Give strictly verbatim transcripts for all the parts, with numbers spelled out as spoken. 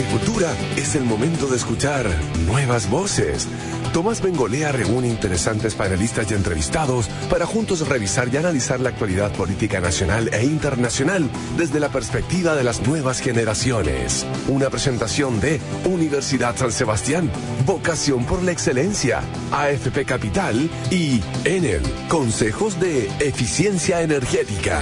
agricultura es el momento de escuchar nuevas voces. Tomás Bengolea reúne interesantes panelistas y entrevistados para juntos revisar y analizar la actualidad política nacional e internacional desde la perspectiva de las nuevas generaciones. Una presentación de Universidad San Sebastián, Vocación por la Excelencia, A F P Capital y Enel, Consejos de Eficiencia Energética.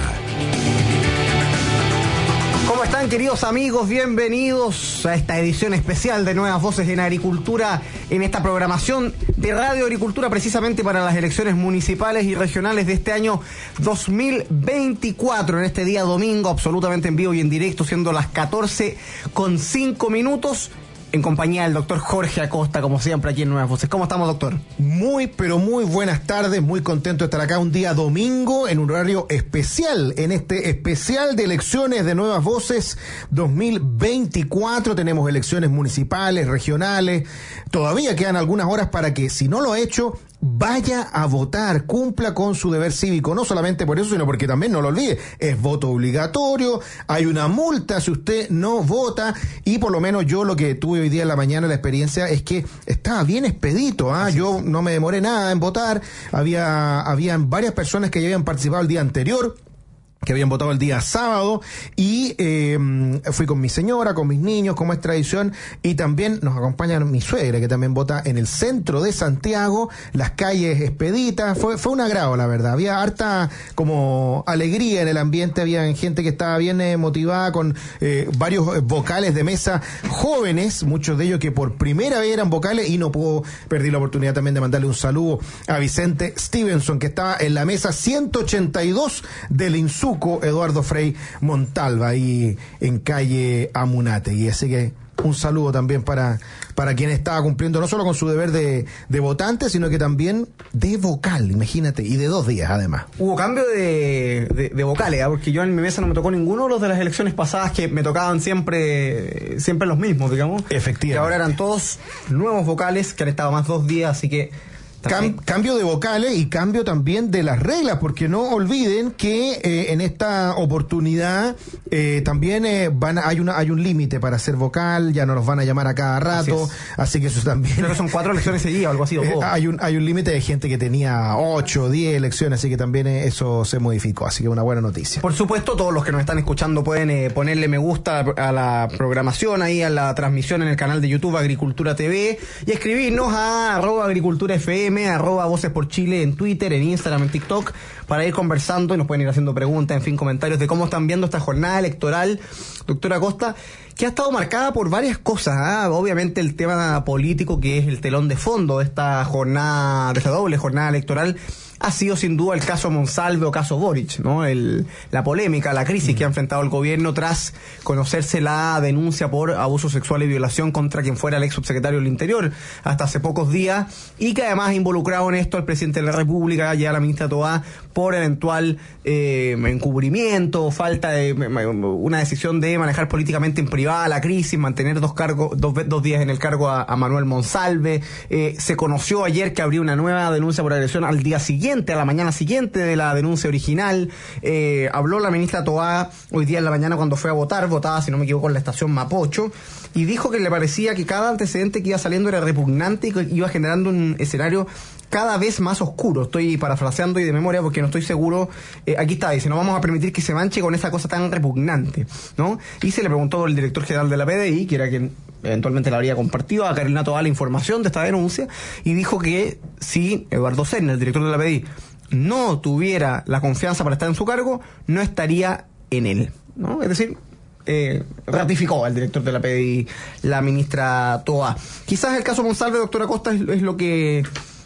¿Cómo están, queridos amigos? Bienvenidos a esta edición especial de Nuevas Voces en Agricultura, en esta programación de Radio Agricultura precisamente para las elecciones municipales y regionales de este año dos mil veinticuatro, en este día domingo, absolutamente en vivo y en directo, siendo las catorce con cinco minutos, en compañía del doctor Jorge Acosta, como siempre aquí en Nuevas Voces. ¿Cómo estamos, doctor? Muy, pero muy buenas tardes, muy contento de estar acá un día domingo en un horario especial, en este especial de elecciones de Nuevas Voces dos mil veinticuatro. Tenemos elecciones municipales, regionales, todavía quedan algunas horas para que, si no lo ha hecho, vaya a votar, cumpla con su deber cívico, no solamente por eso, sino porque también, no lo olvide, es voto obligatorio, hay una multa si usted no vota, y por lo menos yo lo que tuve hoy día en la mañana, la experiencia es que estaba bien expedito, ¿ah? Yo no me demoré nada en votar, había habían varias personas que ya habían participado el día anterior, que habían votado el día sábado, y eh, fui con mi señora, con mis niños, como es tradición, y también nos acompaña mi suegra, que también vota en el centro de Santiago, las calles expeditas. Fue fue un agrado, la verdad. Había harta como alegría en el ambiente, había gente que estaba bien eh, motivada, con eh, varios vocales de mesa jóvenes, muchos de ellos que por primera vez eran vocales, y no puedo perder la oportunidad también de mandarle un saludo a Vicente Stevenson, que estaba en la mesa ciento ochenta y dos del Insuco Eduardo Frei Montalva, ahí en calle Amunate. Y así que un saludo también para, para quien estaba cumpliendo no solo con su deber de, de votante, sino que también de vocal, imagínate, y de dos días además. Hubo cambio de, de, de vocales, ¿eh? Porque yo en mi mesa no me tocó ninguno de los de las elecciones pasadas, que me tocaban siempre siempre los mismos, digamos. Efectivamente. Que ahora eran todos nuevos vocales que han estado más dos días, así que Cam, cambio de vocales y cambio también de las reglas, porque no olviden que eh, en esta oportunidad eh, también eh, van a, hay una hay un límite para ser vocal, ya no los van a llamar a cada rato, así, así que eso también. Creo que son cuatro elecciones seguidas, algo así. O eh, hay un hay un límite de gente que tenía ocho, diez elecciones, así que también eh, eso se modificó, así que una buena noticia. Por supuesto, todos los que nos están escuchando pueden eh, ponerle me gusta a la programación, ahí a la transmisión en el canal de YouTube Agricultura T V, y escribirnos a arroba agricultura F M, arroba Voces por Chile en Twitter, en Instagram, en TikTok, para ir conversando, y nos pueden ir haciendo preguntas, en fin, comentarios de cómo están viendo esta jornada electoral, doctora Acosta, que ha estado marcada por varias cosas, ¿eh? Obviamente el tema político, que es el telón de fondo de esta jornada, de esta doble jornada electoral, ha sido sin duda el caso Monsalve o caso Boric, ¿no? El, la polémica, la crisis mm. que ha enfrentado el gobierno tras conocerse la denuncia por abuso sexual y violación contra quien fuera el ex subsecretario del Interior hasta hace pocos días, y que además ha involucrado en esto al presidente de la República y a la ministra Toá por eventual eh, encubrimiento, falta de una decisión de manejar políticamente en privada la crisis, mantener dos cargos, dos, dos días en el cargo a, a Manuel Monsalve. Eh, se conoció ayer que habría una nueva denuncia por agresión al día siguiente, a la mañana siguiente de la denuncia original. Eh, habló la ministra Toá hoy día en la mañana cuando fue a votar, votaba, si no me equivoco, en la estación Mapocho, y dijo que le parecía que cada antecedente que iba saliendo era repugnante y que iba generando un escenario cada vez más oscuro. Estoy parafraseando y de memoria porque no estoy seguro. Eh, aquí está, dice, no vamos a permitir que se manche con esa cosa tan repugnante, ¿no? Y se le preguntó al director general de la P D I, que era quien eventualmente le habría compartido a Carolina Toá la información de esta denuncia, y dijo que si Eduardo Serna, el director de la P D I, no tuviera la confianza para estar en su cargo, no estaría en él, ¿no? Es decir, Eh, ratificó al director de la P D I, la ministra Toá. Quizás el caso Monsalve, doctora Acosta, es, es lo que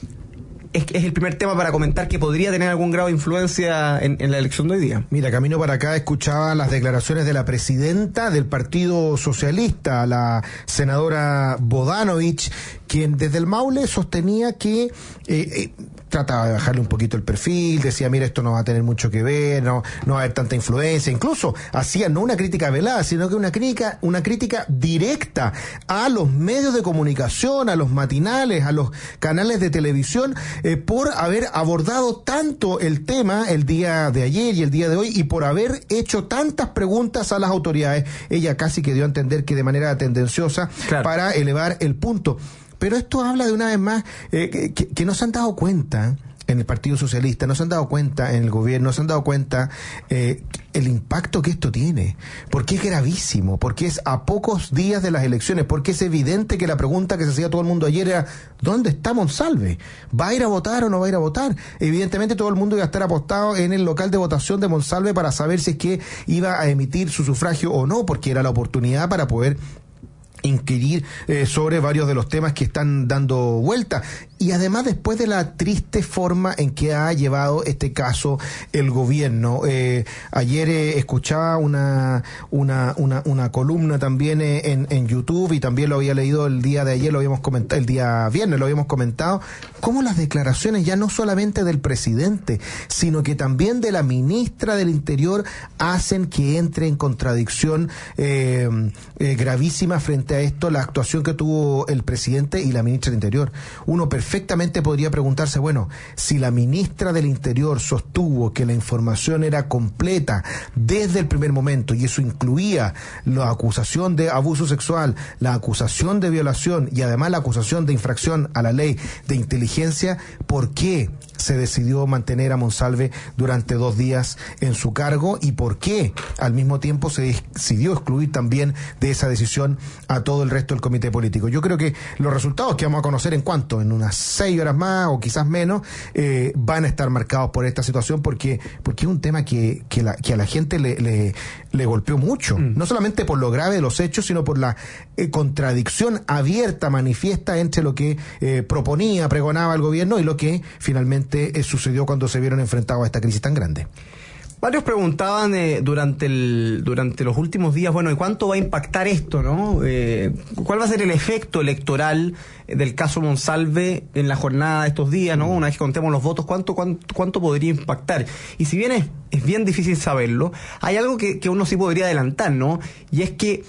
es, es el primer tema para comentar que podría tener algún grado de influencia en, en la elección de hoy día. Mira, camino para acá escuchaba las declaraciones de la presidenta del Partido Socialista, la senadora Bodanovich, quien desde el Maule sostenía que eh, eh, trataba de bajarle un poquito el perfil, decía, mira, esto no va a tener mucho que ver, no, no va a haber tanta influencia, incluso hacía no una crítica velada, sino que una crítica, una crítica directa a los medios de comunicación, a los matinales, a los canales de televisión, eh, por haber abordado tanto el tema el día de ayer y el día de hoy y por haber hecho tantas preguntas a las autoridades. Ella casi que dio a entender que de manera tendenciosa, claro, para elevar el punto. Pero esto habla de una vez más eh, que, que no se han dado cuenta en el Partido Socialista, no se han dado cuenta en el gobierno, no se han dado cuenta eh, el impacto que esto tiene, porque es gravísimo, porque es a pocos días de las elecciones, porque es evidente que la pregunta que se hacía todo el mundo ayer era ¿dónde está Monsalve? ¿Va a ir a votar o no va a ir a votar? Evidentemente todo el mundo iba a estar apostado en el local de votación de Monsalve para saber si es que iba a emitir su sufragio o no, porque era la oportunidad para poder inquirir eh, sobre varios de los temas que están dando vuelta. Y además, después de la triste forma en que ha llevado este caso el gobierno, eh, ayer eh, escuchaba una, una, una, una columna también eh, en, en YouTube, y también lo había leído el día de ayer, lo habíamos comentado, el día viernes lo habíamos comentado, cómo las declaraciones ya no solamente del presidente, sino que también de la ministra del Interior hacen que entre en contradicción eh, eh, gravísima frente a esto la actuación que tuvo el presidente y la ministra del Interior. Uno perfectamente podría preguntarse, bueno, si la ministra del Interior sostuvo que la información era completa desde el primer momento, y eso incluía la acusación de abuso sexual, la acusación de violación y además la acusación de infracción a la ley de inteligencia, ¿por qué se decidió mantener a Monsalve durante dos días en su cargo? ¿Y por qué al mismo tiempo se decidió excluir también de esa decisión a todo el resto del comité político? Yo creo que los resultados que vamos a conocer en cuanto, en unas seis horas más o quizás menos, eh, van a estar marcados por esta situación, porque porque es un tema que, que, la, que a la gente le, le, le golpeó mucho, mm. no solamente por lo grave de los hechos, sino por la eh, contradicción abierta, manifiesta entre lo que eh, proponía, pregonaba el gobierno y lo que finalmente eh, sucedió cuando se vieron enfrentados a esta crisis tan grande. Varios preguntaban eh, durante el durante los últimos días, bueno, ¿y cuánto va a impactar esto, no? Eh, ¿Cuál va a ser el efecto electoral del caso Monsalve en la jornada de estos días, no? Una vez que contemos los votos, ¿cuánto cuánto, cuánto podría impactar? Y si bien es, es bien difícil saberlo, hay algo que, que uno sí podría adelantar, ¿no? Y es que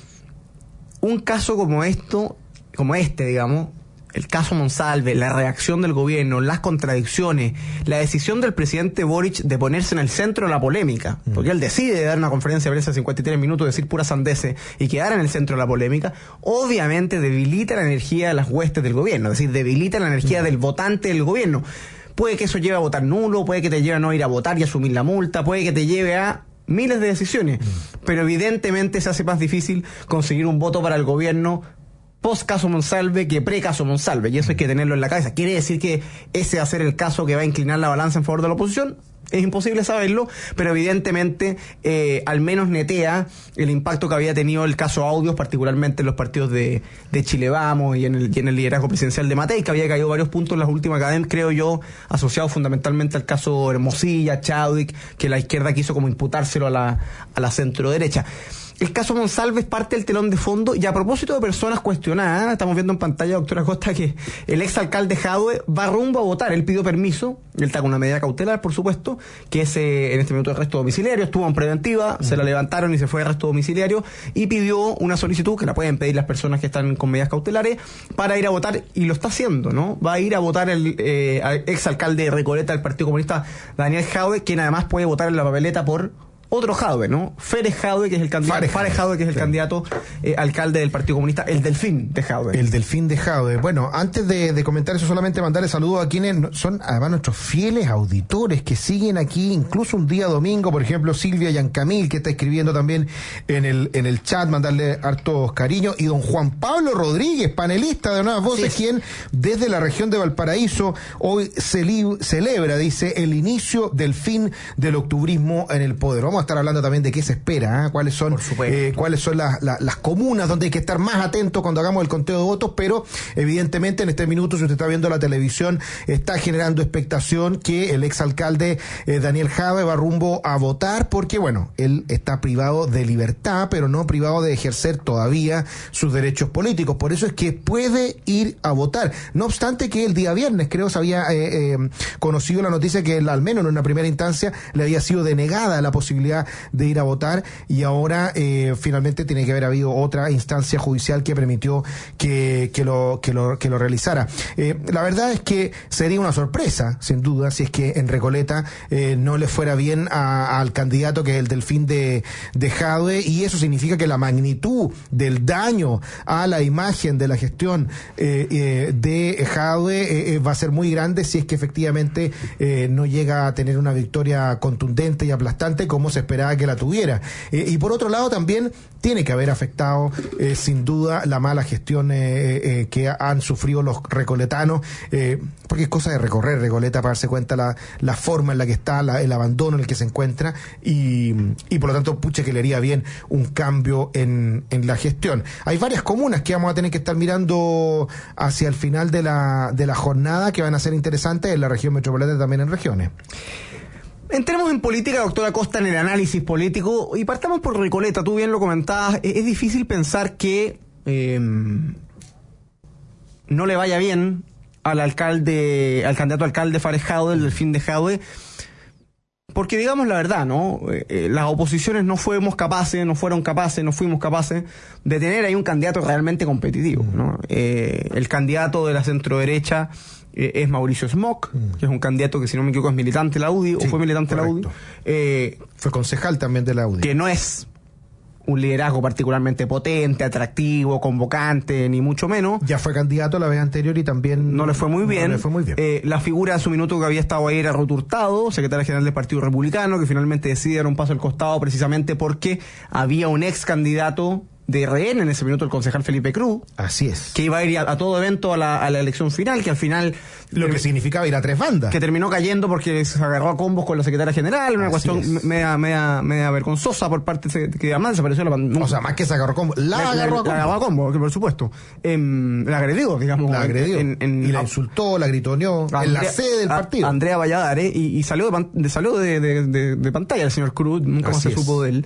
un caso como esto, como este, digamos, el caso Monsalve, la reacción del gobierno, las contradicciones, la decisión del presidente Boric de ponerse en el centro de la polémica, porque él decide dar una conferencia de prensa de cincuenta y tres minutos, decir pura sandeces y quedar en el centro de la polémica, obviamente debilita la energía de las huestes del gobierno, es decir, debilita la energía del votante del gobierno. Puede que eso lleve a votar nulo, puede que te lleve a no ir a votar y asumir la multa, puede que te lleve a miles de decisiones, pero evidentemente se hace más difícil conseguir un voto para el gobierno post caso Monsalve que pre caso Monsalve, y eso hay que tenerlo en la cabeza. ¿Quiere decir que ese va a ser el caso que va a inclinar la balanza en favor de la oposición? Es imposible saberlo, pero evidentemente eh, al menos netea el impacto que había tenido el caso Audios, particularmente en los partidos de, de Chile Vamos y en, el, y en el liderazgo presidencial de Matei, que había caído varios puntos en las últimas cadenas, creo yo, asociados fundamentalmente al caso Hermosilla, Chadwick, que la izquierda quiso como imputárselo a la, a la centro derecha. El caso Monsalve es parte del telón de fondo, y a propósito de personas cuestionadas, estamos viendo en pantalla, doctora Costa, que el exalcalde Jadwe va rumbo a votar. Él pidió permiso, él está con una medida cautelar, por supuesto, que es eh, en este minuto de arresto domiciliario, estuvo en preventiva, uh-huh. se la levantaron y se fue de arresto domiciliario, y pidió una solicitud, que la pueden pedir las personas que están con medidas cautelares, para ir a votar, y lo está haciendo, ¿no? Va a ir a votar el eh, exalcalde de Recoleta del Partido Comunista, Daniel Jadwe, quien además puede votar en la papeleta por otro Jadwe, ¿no? Férez Jadwe, que es el candidato, Fárez Jadwe, que es el sí. candidato eh, alcalde del Partido Comunista, el Delfín de Jadwe. El Delfín de Jadwe. Bueno, antes de, de comentar eso, solamente mandarle saludos a quienes son además nuestros fieles auditores que siguen aquí, incluso un día domingo, por ejemplo, Silvia Yancamil, que está escribiendo también en el en el chat, mandarle hartos cariños, y don Juan Pablo Rodríguez, panelista de Nuevas Voces, sí. quien desde la región de Valparaíso hoy celi- celebra, dice, el inicio del fin del octubrismo en el poder. Vamos a estar hablando también de qué se espera, ¿eh? cuáles son eh, cuáles son las, las, las comunas donde hay que estar más atentos cuando hagamos el conteo de votos, pero evidentemente en este minuto, si usted está viendo la televisión, está generando expectación que el exalcalde eh, Daniel Jadwe va rumbo a votar, porque bueno, él está privado de libertad, pero no privado de ejercer todavía sus derechos políticos, por eso es que puede ir a votar, no obstante que el día viernes, creo, se había eh, eh, conocido la noticia que él, al menos en una primera instancia, le había sido denegada la posibilidad posibilidad de ir a votar, y ahora eh, finalmente tiene que haber habido otra instancia judicial que permitió que, que, lo, que, lo, que lo realizara. Eh, la verdad es que sería una sorpresa, sin duda, si es que en Recoleta eh, no le fuera bien a, al candidato que es el Delfín de, de Jadwe, y eso significa que la magnitud del daño a la imagen de la gestión eh, eh, de Jadwe eh, va a ser muy grande si es que efectivamente eh, no llega a tener una victoria contundente y aplastante como se esperaba que la tuviera. Eh, y por otro lado también tiene que haber afectado eh, sin duda la mala gestión eh, eh, que han sufrido los recoletanos, eh, porque es cosa de recorrer Recoleta para darse cuenta la, la forma en la que está, la, el abandono en el que se encuentra, y, y por lo tanto, pucha que le haría bien un cambio en, en la gestión. Hay varias comunas que vamos a tener que estar mirando hacia el final de la, de la jornada, que van a ser interesantes en la región metropolitana y también en regiones. Entremos en política, doctora Costa, en el análisis político, y partamos por Recoleta. Tú bien lo comentabas, es difícil pensar que eh, no le vaya bien al alcalde, al candidato alcalde Fares Jadwe, el Delfín de Jadwe, porque digamos la verdad, ¿no? Eh, las oposiciones no fuimos capaces, no fueron capaces, no fuimos capaces de tener ahí un candidato realmente competitivo, ¿no? Eh, el candidato de la centroderecha Eh, es Mauricio Smock, mm. que es un candidato que, si no me equivoco, es militante de la U D I, sí, o fue militante correcto. de la U D I. Eh, fue concejal también de la U D I. Que no es un liderazgo particularmente potente, atractivo, convocante, ni mucho menos. Ya fue candidato la vez anterior y también no le fue muy bien. No le fue muy bien. Eh, la figura de su minuto que había estado ahí era Ruth Hurtado, secretaria general del Partido Republicano, que finalmente decide dar un paso al costado precisamente porque había un ex candidato de R N en ese minuto, el concejal Felipe Cruz. Así es. Que iba a ir a, a todo evento a la, a la elección final, que al final... Lo que significaba ir a tres bandas. Que terminó cayendo porque se agarró a combos con la secretaria general, una Así cuestión es. media, media, media vergonzosa por parte de que además desapareció la pandemia. O sea, más que se agarró a combos, la, la agarró a combos. La agarró a combos, que por supuesto. Eh, la agredió, digamos. La agredió. En, en, y la insultó, la gritoneó Andrea, en la sede del partido. A, Andrea Valladares, y, y salió, de, de, salió de, de, de, de pantalla el señor Cruz, nunca Así más se es. supo de él.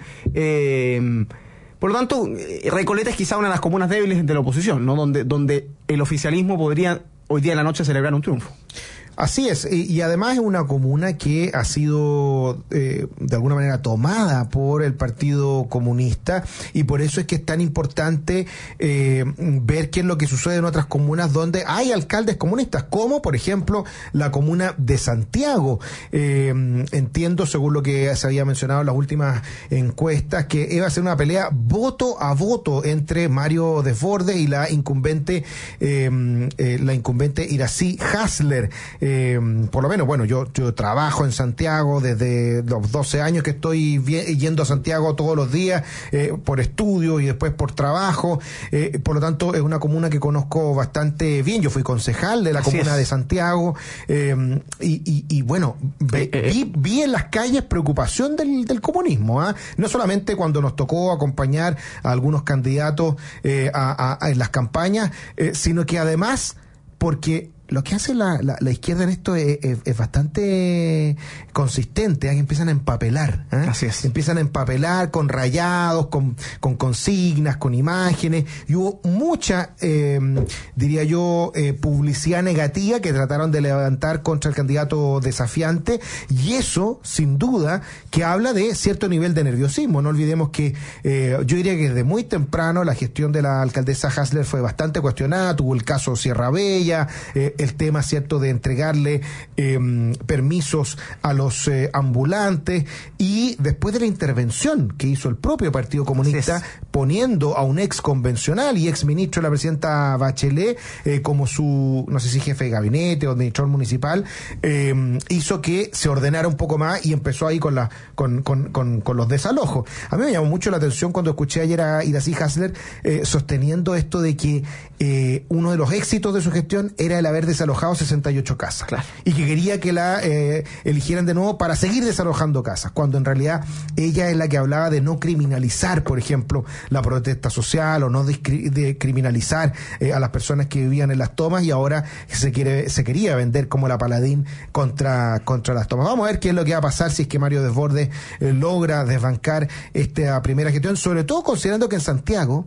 Eh... Por lo tanto, Recoleta es quizá una de las comunas débiles de la oposición, ¿no? Donde, donde el oficialismo podría hoy día en la noche celebrar un triunfo. Así es, y, y además es una comuna que ha sido eh, de alguna manera tomada por el Partido Comunista, y por eso es que es tan importante eh, ver qué es lo que sucede en otras comunas donde hay alcaldes comunistas, como por ejemplo la comuna de Santiago. Eh, entiendo, según lo que se había mencionado en las últimas encuestas, que iba a ser una pelea voto a voto entre Mario Desbordes y la incumbente eh, eh, la incumbente Iracy Hasler. Eh, por lo menos, bueno, yo, yo trabajo en Santiago desde los doce años que estoy yendo a Santiago todos los días, eh, por estudio y después por trabajo, eh, por lo tanto es una comuna que conozco bastante bien. Yo fui concejal de la Así comuna es. de Santiago, eh, y, y, y bueno, ve, eh, vi, vi en las calles preocupación del, del comunismo, ¿eh? No solamente cuando nos tocó acompañar a algunos candidatos eh, a, a, a, en las campañas, eh, sino que además porque lo que hace la, la, la izquierda en esto es, es, es bastante consistente, ¿eh? Empiezan a empapelar, ¿eh? Así es. Empiezan a empapelar con rayados, con, con consignas, con imágenes, y hubo mucha, eh, diría yo, eh, publicidad negativa que trataron de levantar contra el candidato desafiante, y eso, sin duda, que habla de cierto nivel de nerviosismo. No olvidemos que eh, yo diría que desde muy temprano la gestión de la alcaldesa Hasler fue bastante cuestionada, tuvo el caso Sierra Bella, eh, el tema, cierto, de entregarle eh, permisos a los eh, ambulantes, y después de la intervención que hizo el propio Partido Comunista, sí, poniendo a un ex convencional y ex ministro de la presidenta Bachelet eh, como su, no sé si jefe de gabinete o administrador municipal, eh, hizo que se ordenara un poco más y empezó ahí con la con, con, con, con los desalojos. A mí me llamó mucho la atención cuando escuché ayer a Iracy Hasler eh, sosteniendo esto de que eh, uno de los éxitos de su gestión era el haber desalojado sesenta y ocho casas, claro, y que quería que la eh, eligieran de nuevo para seguir desalojando casas, cuando en realidad ella es la que hablaba de no criminalizar, por ejemplo, la protesta social, o no de, de criminalizar eh, a las personas que vivían en las tomas, y ahora se quiere se quería vender como la paladín contra, contra las tomas. Vamos a ver qué es lo que va a pasar si es que Mario Desbordes eh, logra desbancar esta primera gestión, sobre todo considerando que en Santiago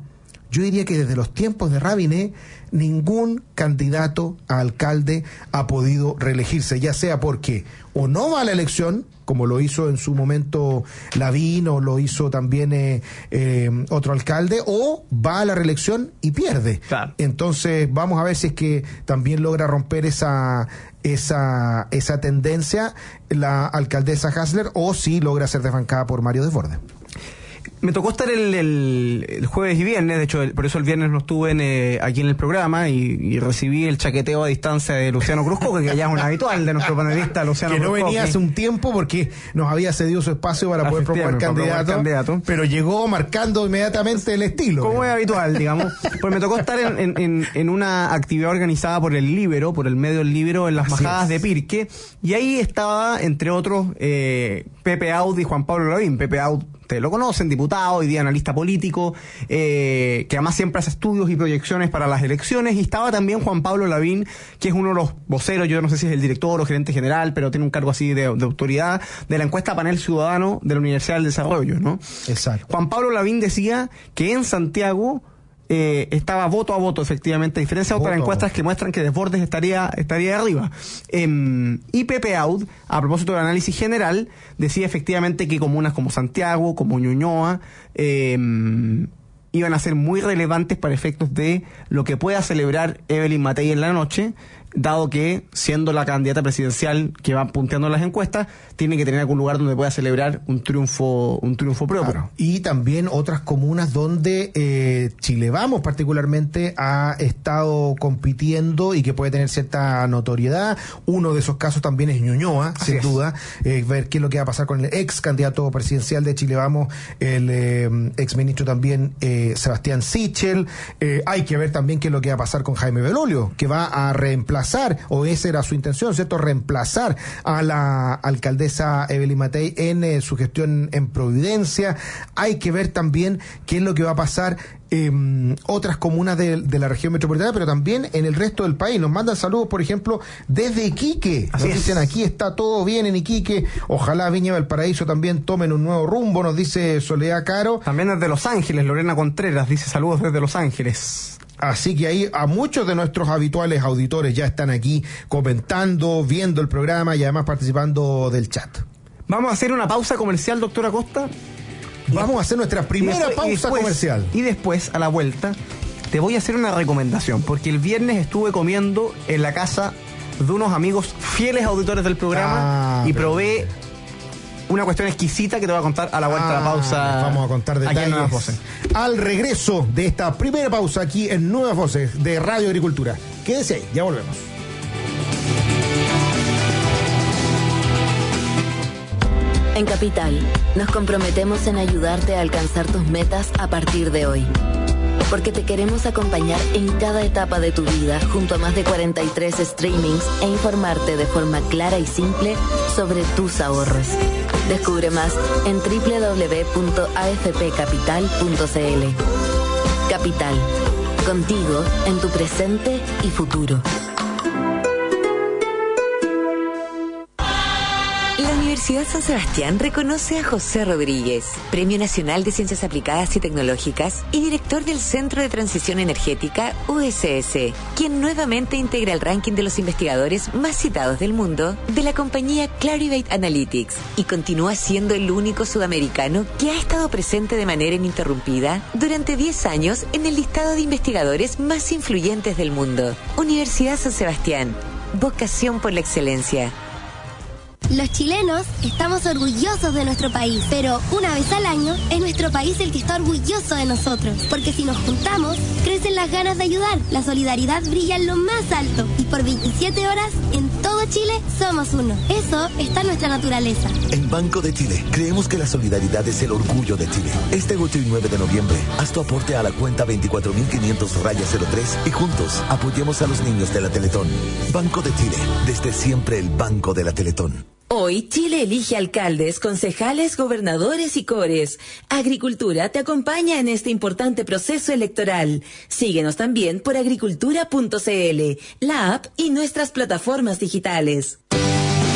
yo diría que desde los tiempos de Rabinet, ningún candidato a alcalde ha podido reelegirse, ya sea porque o no va a la elección, como lo hizo en su momento Lavín, o lo hizo también eh, eh, otro alcalde, o va a la reelección y pierde. Claro. Entonces vamos a ver si es que también logra romper esa esa esa tendencia la alcaldesa Hasler, o si logra ser desbancada por Mario Desbordes. Me tocó estar el, el, el jueves y viernes, de hecho, el, por eso el viernes no estuve en, eh, aquí en el programa y, y recibí el chaqueteo a distancia de Luciano Cruzco, que ya es un habitual de nuestro panelista Luciano Que no Cruzco, venía que... hace un tiempo porque nos había cedido su espacio para poder proponer candidato, candidato, pero llegó marcando inmediatamente el estilo. Como es habitual, digamos. Pues me tocó estar en, en, en, en una actividad organizada por el Líbero, por el medio El Líbero, en las Así Majadas es. de Pirque, y ahí estaba, entre otros, eh, Pepe Aud y Juan Pablo Lavín. Pepe Aud, ustedes lo conocen, diputado, hoy día analista político, eh, que además siempre hace estudios y proyecciones para las elecciones, y estaba también Juan Pablo Lavín, que es uno de los voceros, yo no sé si es el director o gerente general, pero tiene un cargo así de, de autoridad, de la encuesta Panel Ciudadano de la Universidad del Desarrollo, ¿no? Exacto. Juan Pablo Lavín decía que en Santiago Eh, estaba voto a voto, efectivamente, a diferencia de otras Voto a encuestas voto. que muestran que Desbordes estaría estaría arriba. Eh, y Pepe Aud, a propósito del análisis general, decía efectivamente que comunas como Santiago, como Ñuñoa, eh, iban a ser muy relevantes para efectos de lo que pueda celebrar Evelyn Matei en la noche, dado que, siendo la candidata presidencial que va punteando las encuestas, tiene que tener algún lugar donde pueda celebrar un triunfo un triunfo propio. Claro. Y también otras comunas donde eh, Chile Vamos particularmente ha estado compitiendo y que puede tener cierta notoriedad. Uno de esos casos también es Ñuñoa, Así sin es. duda, eh, ver qué es lo que va a pasar con el ex candidato presidencial de Chile Vamos, el eh, ex ministro también eh, Sebastián Sichel. Eh, hay que ver también qué es lo que va a pasar con Jaime Belolio, que va a reemplazar, o esa era su intención, ¿cierto?, reemplazar a la alcaldesa Evelyn Matei en eh, su gestión en Providencia. Hay que ver también qué es lo que va a pasar en otras comunas de, de la región metropolitana, pero también en el resto del país. Nos mandan saludos, por ejemplo, desde Iquique. Nos Así dicen, es. aquí está todo bien en Iquique. Ojalá Viña Valparaíso también tomen un nuevo rumbo, nos dice Soledad Caro. También desde Los Ángeles, Lorena Contreras dice saludos desde Los Ángeles. Así que ahí a muchos de nuestros habituales auditores ya están aquí comentando, viendo el programa y además participando del chat. Vamos a hacer una pausa comercial, doctora Costa. Vamos a hacer nuestra primera Y después- y pausa después- comercial. Y después, a la vuelta, te voy a hacer una recomendación, porque el viernes estuve comiendo en la casa de unos amigos fieles auditores del programa Ah, y pero- probé una cuestión exquisita que te voy a contar a la vuelta de la Ah, pausa. les vamos a contar aquí en detalles Nuevas Voces. al regreso de esta primera pausa aquí en Nuevas Voces de Radio Agricultura. Quédese ahí, ya volvemos. En Capital, nos comprometemos en ayudarte a alcanzar tus metas a partir de hoy. Porque te queremos acompañar en cada etapa de tu vida junto a más de cuarenta y tres streamings e informarte de forma clara y simple sobre tus ahorros. Descubre más en doble u doble u doble u punto a f p capital punto c l. Capital, contigo en tu presente y futuro. La Universidad San Sebastián reconoce a José Rodríguez, Premio Nacional de Ciencias Aplicadas y Tecnológicas y director del Centro de Transición Energética U S S, quien nuevamente integra el ranking de los investigadores más citados del mundo de la compañía Clarivate Analytics y continúa siendo el único sudamericano que ha estado presente de manera ininterrumpida durante diez años en el listado de investigadores más influyentes del mundo. Universidad San Sebastián, vocación por la excelencia. Los chilenos estamos orgullosos de nuestro país, pero una vez al año es nuestro país el que está orgulloso de nosotros, porque si nos juntamos, crecen las ganas de ayudar, la solidaridad brilla en lo más alto y por veintisiete horas en todo Chile somos uno. Eso está en nuestra naturaleza. En Banco de Chile, creemos que la solidaridad es el orgullo de Chile. Este ocho y nueve de noviembre, haz tu aporte a la cuenta veinticuatro mil quinientos raya cero tres y juntos apoyemos a los niños de la Teletón. Banco de Chile, desde siempre el Banco de la Teletón. Hoy Chile elige alcaldes, concejales, gobernadores y cores. Agricultura te acompaña en este importante proceso electoral. Síguenos también por agricultura punto c l, la app y nuestras plataformas digitales.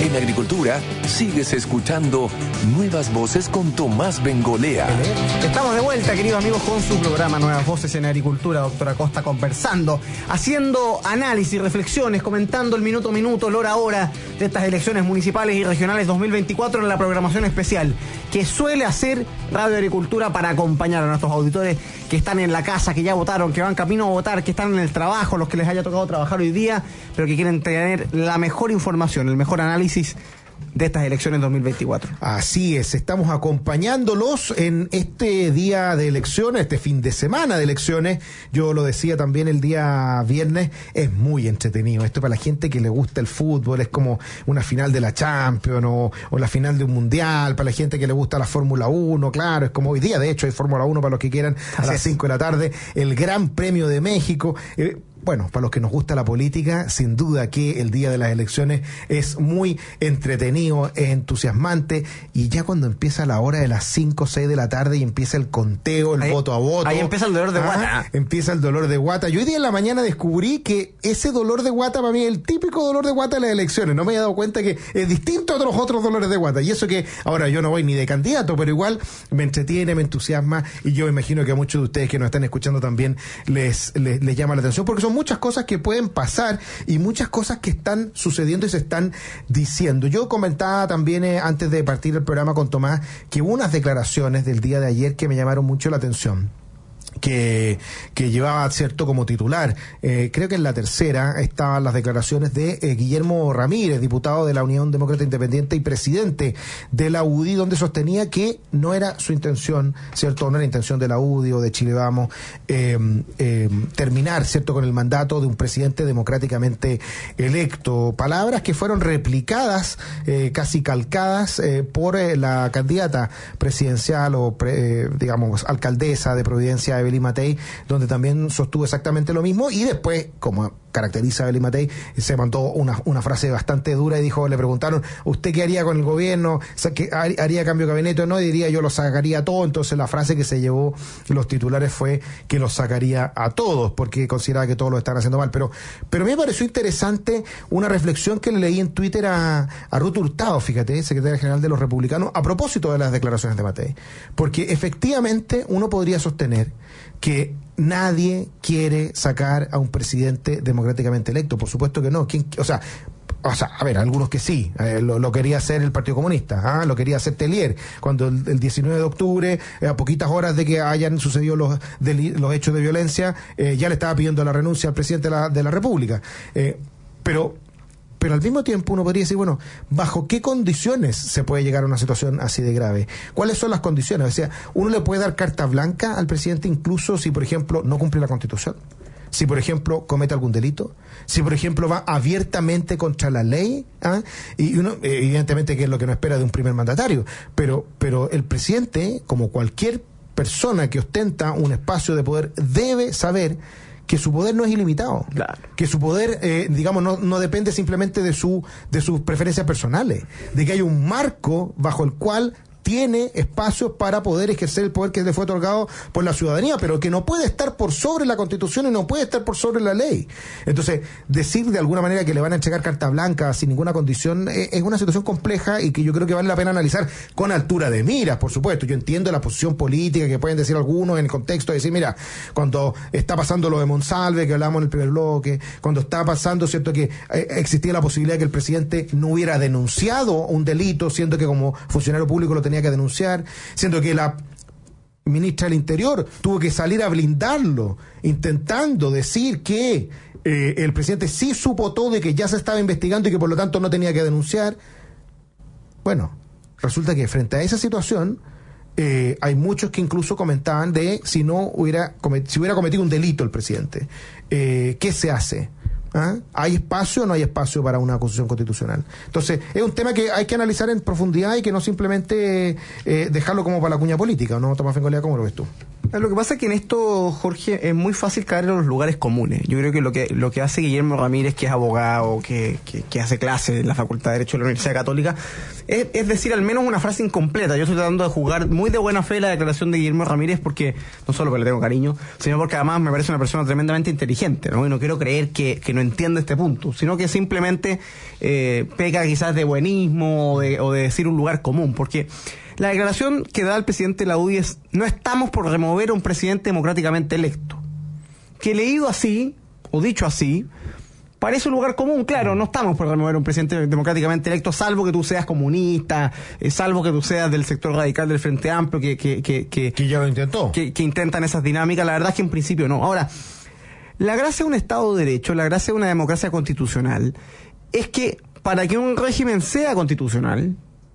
En Agricultura, sigues escuchando Nuevas Voces con Tomás Bengolea. Estamos de vuelta, queridos amigos, con su programa Nuevas Voces en Agricultura. Doctora Costa conversando, haciendo análisis, reflexiones, comentando el minuto a minuto, el hora a hora de estas elecciones municipales y regionales dos mil veinticuatro en la programación especial que suele hacer Radio Agricultura para acompañar a nuestros auditores que están en la casa, que ya votaron, que van camino a votar, que están en el trabajo, los que les haya tocado trabajar hoy día, pero que quieren tener la mejor información, el mejor análisis de estas elecciones dos mil veinticuatro. Así es, estamos acompañándolos en este día de elecciones, este fin de semana de elecciones. Yo lo decía también el día viernes, es muy entretenido. Esto para la gente que le gusta el fútbol, es como una final de la Champions o, o la final de un Mundial. Para la gente que le gusta la Fórmula uno, claro, es como hoy día, de hecho hay Fórmula uno para los que quieran, a las cinco de la tarde, el Gran Premio de México. Eh, Bueno, para los que nos gusta la política, sin duda que el día de las elecciones es muy entretenido, es entusiasmante, y ya cuando empieza la hora de las cinco o seis de la tarde y empieza el conteo, el ahí, voto a voto. Ahí empieza el dolor de guata. Ah, empieza el dolor de guata. Yo hoy día en la mañana descubrí que ese dolor de guata para mí es el típico dolor de guata de las elecciones. No me había dado cuenta que es distinto a otros otros dolores de guata. Y eso que ahora yo no voy ni de candidato, pero igual me entretiene, me entusiasma, y yo imagino que a muchos de ustedes que nos están escuchando también les, les, les llama la atención, porque son muchas cosas que pueden pasar y muchas cosas que están sucediendo y se están diciendo. Yo comentaba también eh, antes de partir el programa con Tomás que hubo unas declaraciones del día de ayer que me llamaron mucho la atención. Que, que llevaba, cierto, como titular. Eh, creo que en la tercera estaban las declaraciones de eh, Guillermo Ramírez, diputado de la Unión Demócrata Independiente y presidente de la U D I, donde sostenía que no era su intención, cierto, no era intención de la U D I o de Chile Vamos, eh, eh, terminar, cierto, con el mandato de un presidente democráticamente electo. Palabras que fueron replicadas, eh, casi calcadas, eh, por eh, la candidata presidencial o, pre, eh, digamos, alcaldesa de Providencia, Evelyn Matei, donde también sostuvo exactamente lo mismo, y después, como caracteriza a Evelyn Matei, se mandó una, una frase bastante dura y dijo, le preguntaron, ¿usted qué haría con el gobierno? ¿Haría cambio de gabinete o no? Y diría, yo lo sacaría todo. Entonces la frase que se llevó los titulares fue que los sacaría a todos, porque consideraba que todos lo están haciendo mal. Pero, pero a mí me pareció interesante una reflexión que le leí en Twitter a, a Ruth Hurtado, fíjate, secretaria general de los republicanos, a propósito de las declaraciones de Matei. Porque efectivamente uno podría sostener que nadie quiere sacar a un presidente democráticamente electo. Por supuesto que no. ¿Quién, o sea, o sea, a ver, algunos que sí, eh, lo, lo quería hacer el Partido Comunista, ¿ah? Lo quería hacer Tellier, cuando el, el diecinueve de octubre, eh, a poquitas horas de que hayan sucedido los, de, los hechos de violencia, eh, ya le estaba pidiendo la renuncia al presidente de la, de la República. Eh, pero... Pero al mismo tiempo uno podría decir, bueno, ¿bajo qué condiciones se puede llegar a una situación así de grave? ¿Cuáles son las condiciones? O sea, ¿uno le puede dar carta blanca al presidente incluso si, por ejemplo, no cumple la Constitución? Si, por ejemplo, comete algún delito, si, por ejemplo, va abiertamente contra la ley, ¿ah? Y uno, evidentemente, que es lo que no espera de un primer mandatario, pero, pero el presidente, como cualquier persona que ostenta un espacio de poder, debe saber que su poder no es ilimitado, claro. Que su poder, eh, digamos, no, no depende simplemente de su de sus preferencias personales, de que hay un marco bajo el cual tiene espacios para poder ejercer el poder que le fue otorgado por la ciudadanía, pero que no puede estar por sobre la Constitución y no puede estar por sobre la ley. Entonces, decir de alguna manera que le van a entregar carta blanca sin ninguna condición es, es una situación compleja y que yo creo que vale la pena analizar con altura de miras, por supuesto. Yo entiendo la posición política que pueden decir algunos en el contexto de decir, mira, cuando está pasando lo de Monsalve, que hablamos en el primer bloque, cuando está pasando, cierto, que eh, existía la posibilidad de que el presidente no hubiera denunciado un delito, siendo que como funcionario público lo tenía que denunciar, siendo que la ministra del Interior tuvo que salir a blindarlo, intentando decir que eh, el presidente sí supo todo y que ya se estaba investigando y que por lo tanto no tenía que denunciar. Bueno, resulta que frente a esa situación eh, hay muchos que incluso comentaban de si no hubiera comet- si hubiera cometido un delito el presidente, eh, ¿qué se hace? ¿Ah? ¿Hay espacio o no hay espacio para una acusación constitucional? Entonces, es un tema que hay que analizar en profundidad y que no simplemente eh, dejarlo como para la cuña política, ¿no, Tomás Bengolea? ¿Cómo lo ves tú? Lo que pasa es que en esto, Jorge, es muy fácil caer en los lugares comunes. Yo creo que lo que lo que hace Guillermo Ramírez, que es abogado, que, que, que hace clases en la Facultad de Derecho de la Universidad Católica, es, es decir, al menos una frase incompleta. Yo estoy tratando de jugar muy de buena fe la declaración de Guillermo Ramírez, porque no solo porque le tengo cariño, sino porque además me parece una persona tremendamente inteligente, ¿no? Y no quiero creer que, que no entiende este punto, sino que simplemente eh, peca quizás de buenismo o de, o de decir un lugar común, porque la declaración que da el presidente de la U D I es: no estamos por remover a un presidente democráticamente electo. Que leído así, o dicho así, parece un lugar común. Claro, no estamos por remover a un presidente democráticamente electo, salvo que tú seas comunista, eh, salvo que tú seas del sector radical del Frente Amplio, que que que que, que ya lo intentó. Que, que intentan esas dinámicas. La verdad es que en principio no. Ahora, la gracia de un Estado de Derecho, la gracia de una democracia constitucional, es que para que un régimen sea constitucional,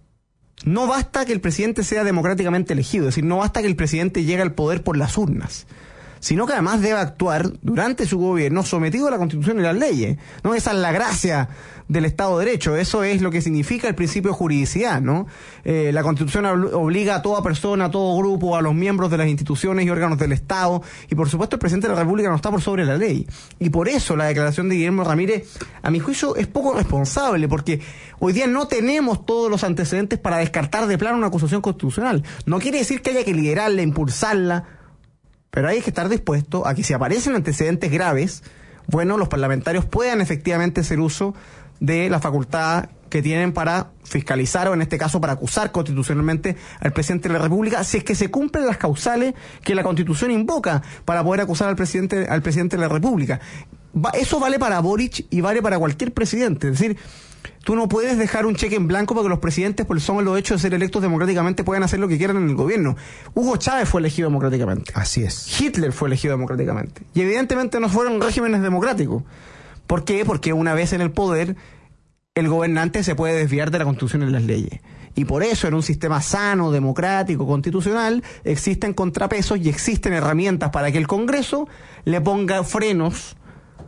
no basta que el presidente sea democráticamente elegido, es decir, no basta que el presidente llegue al poder por las urnas, sino que además debe actuar durante su gobierno sometido a la Constitución y las leyes, ¿no? Esa es la gracia del Estado de Derecho, eso es lo que significa el principio de juridicidad, ¿no? Eh, la Constitución obliga a toda persona, a todo grupo, a los miembros de las instituciones y órganos del Estado, y por supuesto el presidente de la República no está por sobre la ley, y por eso la declaración de Guillermo Ramírez, a mi juicio, es poco responsable, porque hoy día no tenemos todos los antecedentes para descartar de plano una acusación constitucional. No quiere decir que haya que liderarla, impulsarla, pero hay que estar dispuesto a que si aparecen antecedentes graves, bueno, los parlamentarios puedan efectivamente hacer uso de la facultad que tienen para fiscalizar, o en este caso para acusar constitucionalmente al presidente de la República, si es que se cumplen las causales que la Constitución invoca para poder acusar al presidente al presidente de la República. Va, eso vale para Boric y vale para cualquier presidente. Es decir, tú no puedes dejar un cheque en blanco para que los presidentes, por el solo hecho de ser electos democráticamente, puedan hacer lo que quieran en el gobierno. Hugo Chávez fue elegido democráticamente. Así es. Hitler fue elegido democráticamente. Y evidentemente no fueron regímenes democráticos. ¿Por qué? Porque una vez en el poder, el gobernante se puede desviar de la Constitución y las leyes. Y por eso, en un sistema sano, democrático, constitucional, existen contrapesos y existen herramientas para que el Congreso le ponga frenos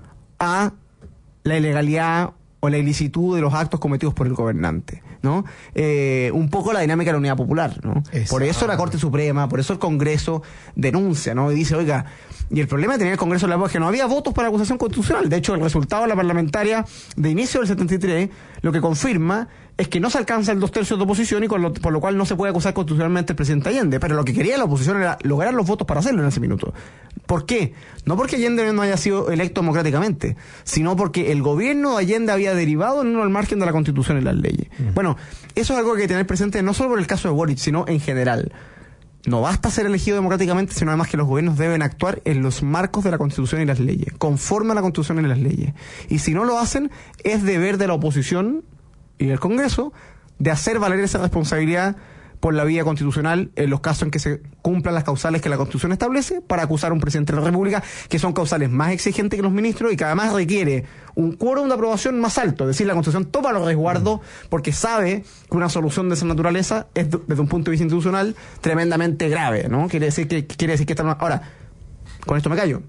a la ilegalidad o la ilicitud de los actos cometidos por el gobernante, ¿no? Eh, un poco la dinámica de la unidad popular, ¿no? Exacto. Por eso la Corte Suprema, por eso el Congreso denuncia, ¿no? Y dice, oiga, y el problema de tener el Congreso en la época es que no había votos para la acusación constitucional. De hecho, el resultado de la parlamentaria de inicio del setenta y tres lo que confirma es que no se alcanza el dos tercios de oposición, y con lo, por lo cual no se puede acusar constitucionalmente al presidente Allende. Pero lo que quería la oposición era lograr los votos para hacerlo en ese minuto. ¿Por qué? No porque Allende no haya sido electo democráticamente, sino porque el gobierno de Allende había derivado en uno al margen de la Constitución y las leyes. Uh-huh. Bueno, eso es algo que hay que tener presente no solo por el caso de Boric, sino en general. No basta ser elegido democráticamente, sino además que los gobiernos deben actuar en los marcos de la Constitución y las leyes, conforme a la Constitución y las leyes. Y si no lo hacen, es deber de la oposición y del Congreso de hacer valer esa responsabilidad por la vía constitucional en los casos en que se cumplan las causales que la Constitución establece para acusar a un presidente de la República, que son causales más exigentes que los ministros y que además requiere un quórum de aprobación más alto. Es decir, la Constitución toma los resguardos porque sabe que una solución de esa naturaleza es, desde un punto de vista institucional, tremendamente grave, ¿no? Quiere decir que quiere decir que está... Ahora, con esto me callo.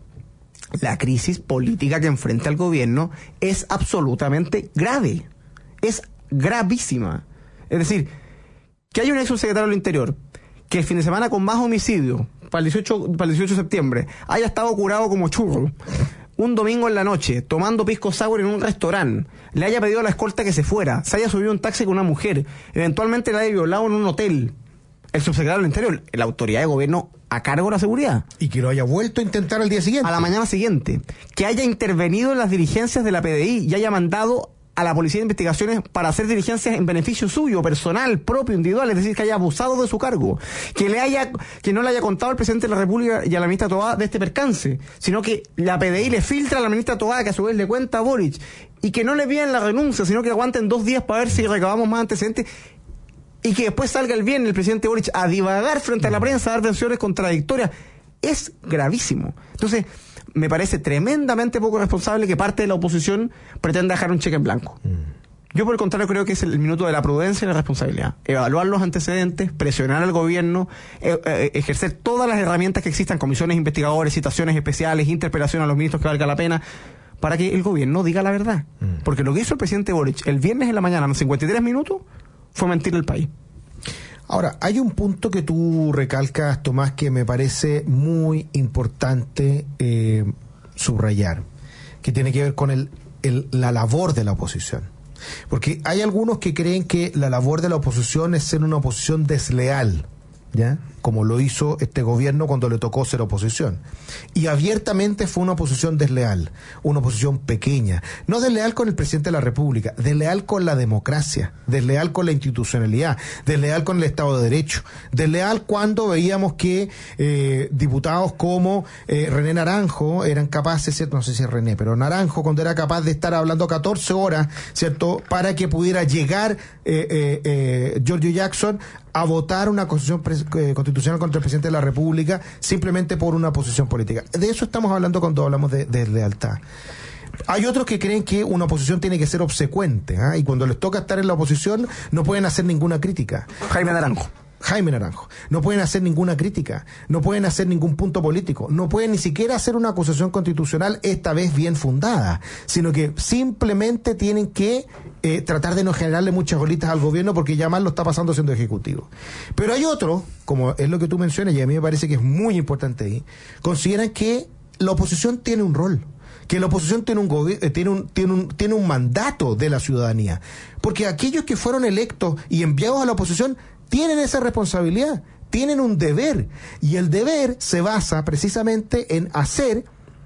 La crisis política que enfrenta el gobierno es absolutamente grave. Es gravísima. Es decir, que hay un ex secretario del Interior que el fin de semana con más homicidios para el dieciocho, para el dieciocho de septiembre haya estado curado como churro un domingo en la noche tomando pisco sour en un restaurante, le haya pedido a la escolta que se fuera, se haya subido un taxi con una mujer, eventualmente la haya violado en un hotel, el subsecretario del Interior, la autoridad de gobierno a cargo de la seguridad, y que lo haya vuelto a intentar al día siguiente, a la mañana siguiente, que haya intervenido en las diligencias de la P D I y haya mandado a la Policía de Investigaciones para hacer diligencias en beneficio suyo, personal, propio, individual, es decir, que haya abusado de su cargo, que le haya, que no le haya contado al presidente de la República y a la ministra Tobá de este percance, sino que la P D I le filtra a la ministra Tobá, que a su vez le cuenta a Boric, y que no le pidan la renuncia, sino que aguanten dos días para ver si recabamos más antecedentes, y que después salga el viernes el presidente Boric a divagar frente a la prensa, a dar versiones contradictorias. Es gravísimo. Entonces, me parece tremendamente poco responsable que parte de la oposición pretenda dejar un cheque en blanco. Mm. Yo, por el contrario, creo que es el minuto de la prudencia y la responsabilidad. Evaluar los antecedentes, presionar al gobierno, eh, eh, ejercer todas las herramientas que existan, comisiones investigadoras, citaciones especiales, interpelación a los ministros que valga la pena, para que el gobierno diga la verdad. Mm. Porque lo que hizo el presidente Boric el viernes en la mañana, en cincuenta y tres minutos, fue mentir al país. Ahora, hay un punto que tú recalcas, Tomás, que me parece muy importante eh, subrayar, que tiene que ver con el, el, la labor de la oposición. Porque hay algunos que creen que la labor de la oposición es ser una oposición desleal, ¿ya? Como lo hizo este gobierno cuando le tocó ser oposición. Y abiertamente fue una oposición desleal, una oposición pequeña, no desleal con el presidente de la República, desleal con la democracia, desleal con la institucionalidad, desleal con el Estado de Derecho, desleal cuando veíamos que eh, diputados como eh, René Naranjo eran capaces, no sé si es René, pero Naranjo cuando era capaz de estar hablando catorce horas, ¿cierto?, para que pudiera llegar eh, eh, eh, Giorgio Jackson a votar una constitución eh, constitucional contra el presidente de la República simplemente por una posición política. De eso estamos hablando cuando hablamos de, de lealtad. Hay otros que creen que una oposición tiene que ser obsecuente, ¿eh? Y cuando les toca estar en la oposición no pueden hacer ninguna crítica. Jaime Naranjo. Jaime Naranjo. No pueden hacer ninguna crítica, no pueden hacer ningún punto político, no pueden ni siquiera hacer una acusación constitucional, esta vez bien fundada, sino que simplemente tienen que eh, tratar de no generarle muchas bolitas al gobierno porque ya mal lo está pasando siendo ejecutivo. Pero hay otros, como es lo que tú mencionas, y a mí me parece que es muy importante ahí, consideran que la oposición tiene un rol, que la oposición tiene un, gobi- eh, tiene, un, tiene, un, tiene un mandato de la ciudadanía, porque aquellos que fueron electos y enviados a la oposición tienen esa responsabilidad, tienen un deber, y el deber se basa precisamente en hacer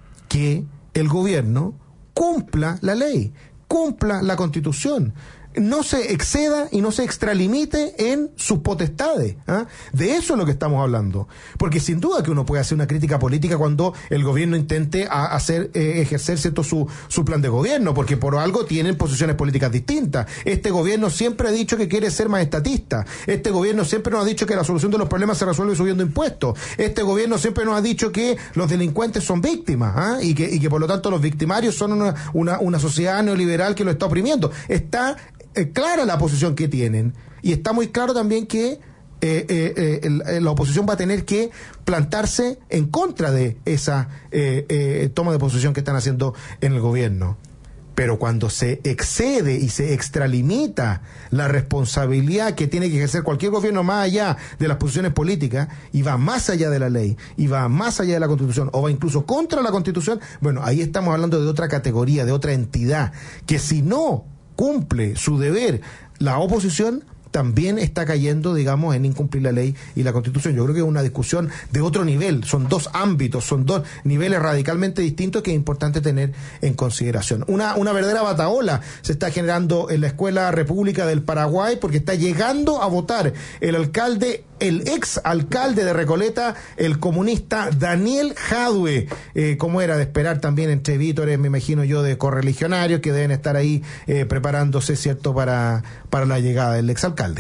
que el gobierno cumpla la ley, cumpla la Constitución, no se exceda y no se extralimite en sus potestades, ¿eh? De eso es lo que estamos hablando, porque sin duda que uno puede hacer una crítica política cuando el gobierno intente a hacer eh, ejercer cierto su, su plan de gobierno, porque por algo tienen posiciones políticas distintas. Este gobierno siempre ha dicho que quiere ser más estatista, este gobierno siempre nos ha dicho que la solución de los problemas se resuelve subiendo impuestos, este gobierno siempre nos ha dicho que los delincuentes son víctimas, ¿eh? y, que, y que por lo tanto los victimarios son una, una, una sociedad neoliberal que lo está oprimiendo. Está Eh, clara la posición que tienen, y está muy claro también que eh, eh, eh, la oposición va a tener que plantarse en contra de esa eh, eh, toma de posición que están haciendo en el gobierno. Pero cuando se excede y se extralimita la responsabilidad que tiene que ejercer cualquier gobierno más allá de las posiciones políticas, y va más allá de la ley, y va más allá de la Constitución, o va incluso contra la Constitución, bueno, ahí estamos hablando de otra categoría, de otra entidad, que si no cumple su deber la oposición, también está cayendo, digamos, en incumplir la ley y la Constitución. Yo creo que es una discusión de otro nivel, son dos ámbitos, son dos niveles radicalmente distintos que es importante tener en consideración. Una, una verdadera batahola se está generando en la Escuela República del Paraguay, porque está llegando a votar el alcalde, el ex alcalde de Recoleta, el comunista Daniel Jadue, eh, como era de esperar también entre vítores, me imagino yo, de correligionarios que deben estar ahí eh, preparándose, ¿cierto?, para, para la llegada del ex alcalde.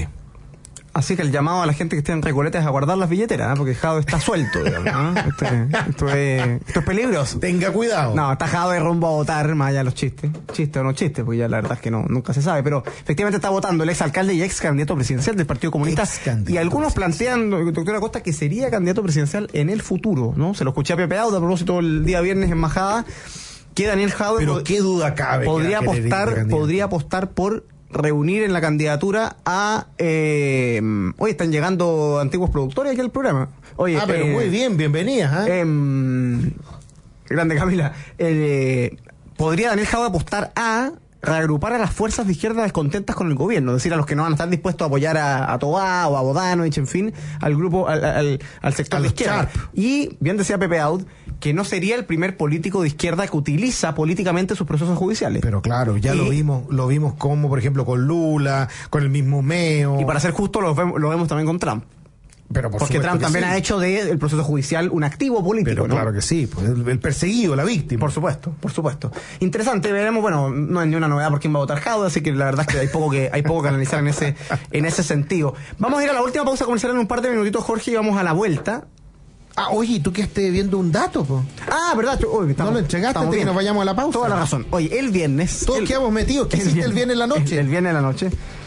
Así que el llamado a la gente que esté en Recoleta es a guardar las billeteras, ¿eh? Porque Jado está suelto, digamos, ¿eh? Esto, es, esto, es, esto es peligroso. Tenga cuidado. No, está Jado de rumbo a votar, más allá de los chistes. Chiste o no chiste, porque ya la verdad es que no, nunca se sabe. Pero efectivamente está votando el ex alcalde y ex candidato presidencial del Partido Comunista. Y algunos plantean, doctor Acosta, que sería candidato presidencial en el futuro, ¿no? Se lo escuché a Pepe Auda a propósito el día viernes en Majada, que Daniel Jado Pero qué duda cabe. Podría apostar, podría apostar por reunir en la candidatura a eh, hoy están llegando antiguos productores aquí al programa. Oye, ah, pero eh, muy bien, bienvenidas. ¿eh? Eh, grande Camila. Eh, podría Daniel Jado apostar a reagrupar a las fuerzas de izquierda descontentas con el gobierno, es decir, a los que no van a estar dispuestos a apoyar a, a Tobá o a Bodanovich, en fin, al grupo, al, al, al sector a de izquierda. Sharp. Y bien decía Pepe Aud que no sería el primer político de izquierda que utiliza políticamente sus procesos judiciales. Pero claro, ya y, lo vimos, lo vimos como, por ejemplo, con Lula, con el mismo Meo. Y para ser justo, lo vemos, lo vemos también con Trump. Pero por Porque Trump también sí. ha hecho del proceso judicial un activo político, Pero ¿no? claro que sí, pues el, el perseguido, la víctima. Por supuesto, por supuesto. Interesante, veremos, bueno, no es ni una novedad por quién va a votar Jado, así que la verdad es que hay poco que hay poco que analizar en ese en ese sentido. Vamos a ir a la última pausa comercial en un par de minutitos, Jorge, y vamos a la vuelta. Ah, oye, ¿tú que estés viendo un dato, po? Ah, ¿verdad? Uy, estamos, no lo entregaste antes que nos vayamos a la pausa. Toda la razón. Oye, el viernes... Todos el, quedamos metidos. ¿Qué hiciste el viernes en la noche? El, el viernes en la noche.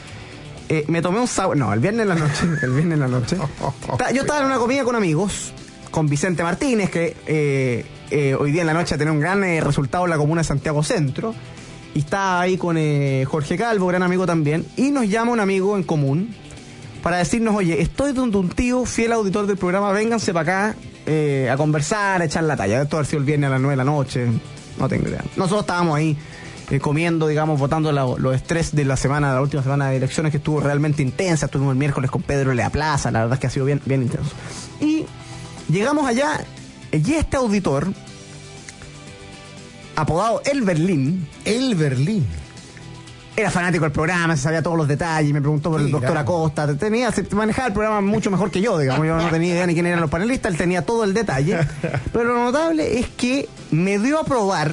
Eh, me tomé un sabor... No, el viernes en la noche. El viernes en la noche. Yo estaba en una comida con amigos, con Vicente Martínez, que eh, eh, hoy día en la noche ha tenido un gran eh, resultado en la comuna de Santiago Centro. Y estaba ahí con eh, Jorge Calvo, gran amigo también. Y nos llama un amigo en común, para decirnos, oye, estoy donde un tío, fiel auditor del programa, vénganse para acá eh, a conversar, a echar la talla. Esto ha sido el viernes a las nueve de la noche, no tengo idea. Nosotros estábamos ahí eh, comiendo, digamos, votando la, los estrés de la semana, la última semana de elecciones, que estuvo realmente intensa. Estuvimos el miércoles con Pedro Lea Plaza, la verdad es que ha sido bien, bien intenso. Y llegamos allá, y este auditor, apodado El Berlín. El Berlín. Era fanático del programa, se sabía todos los detalles, me preguntó por el doctor Acosta, tenía, se manejaba el programa mucho mejor que yo, digamos, yo no tenía idea ni quién eran los panelistas, él tenía todo el detalle, pero lo notable es que me dio a probar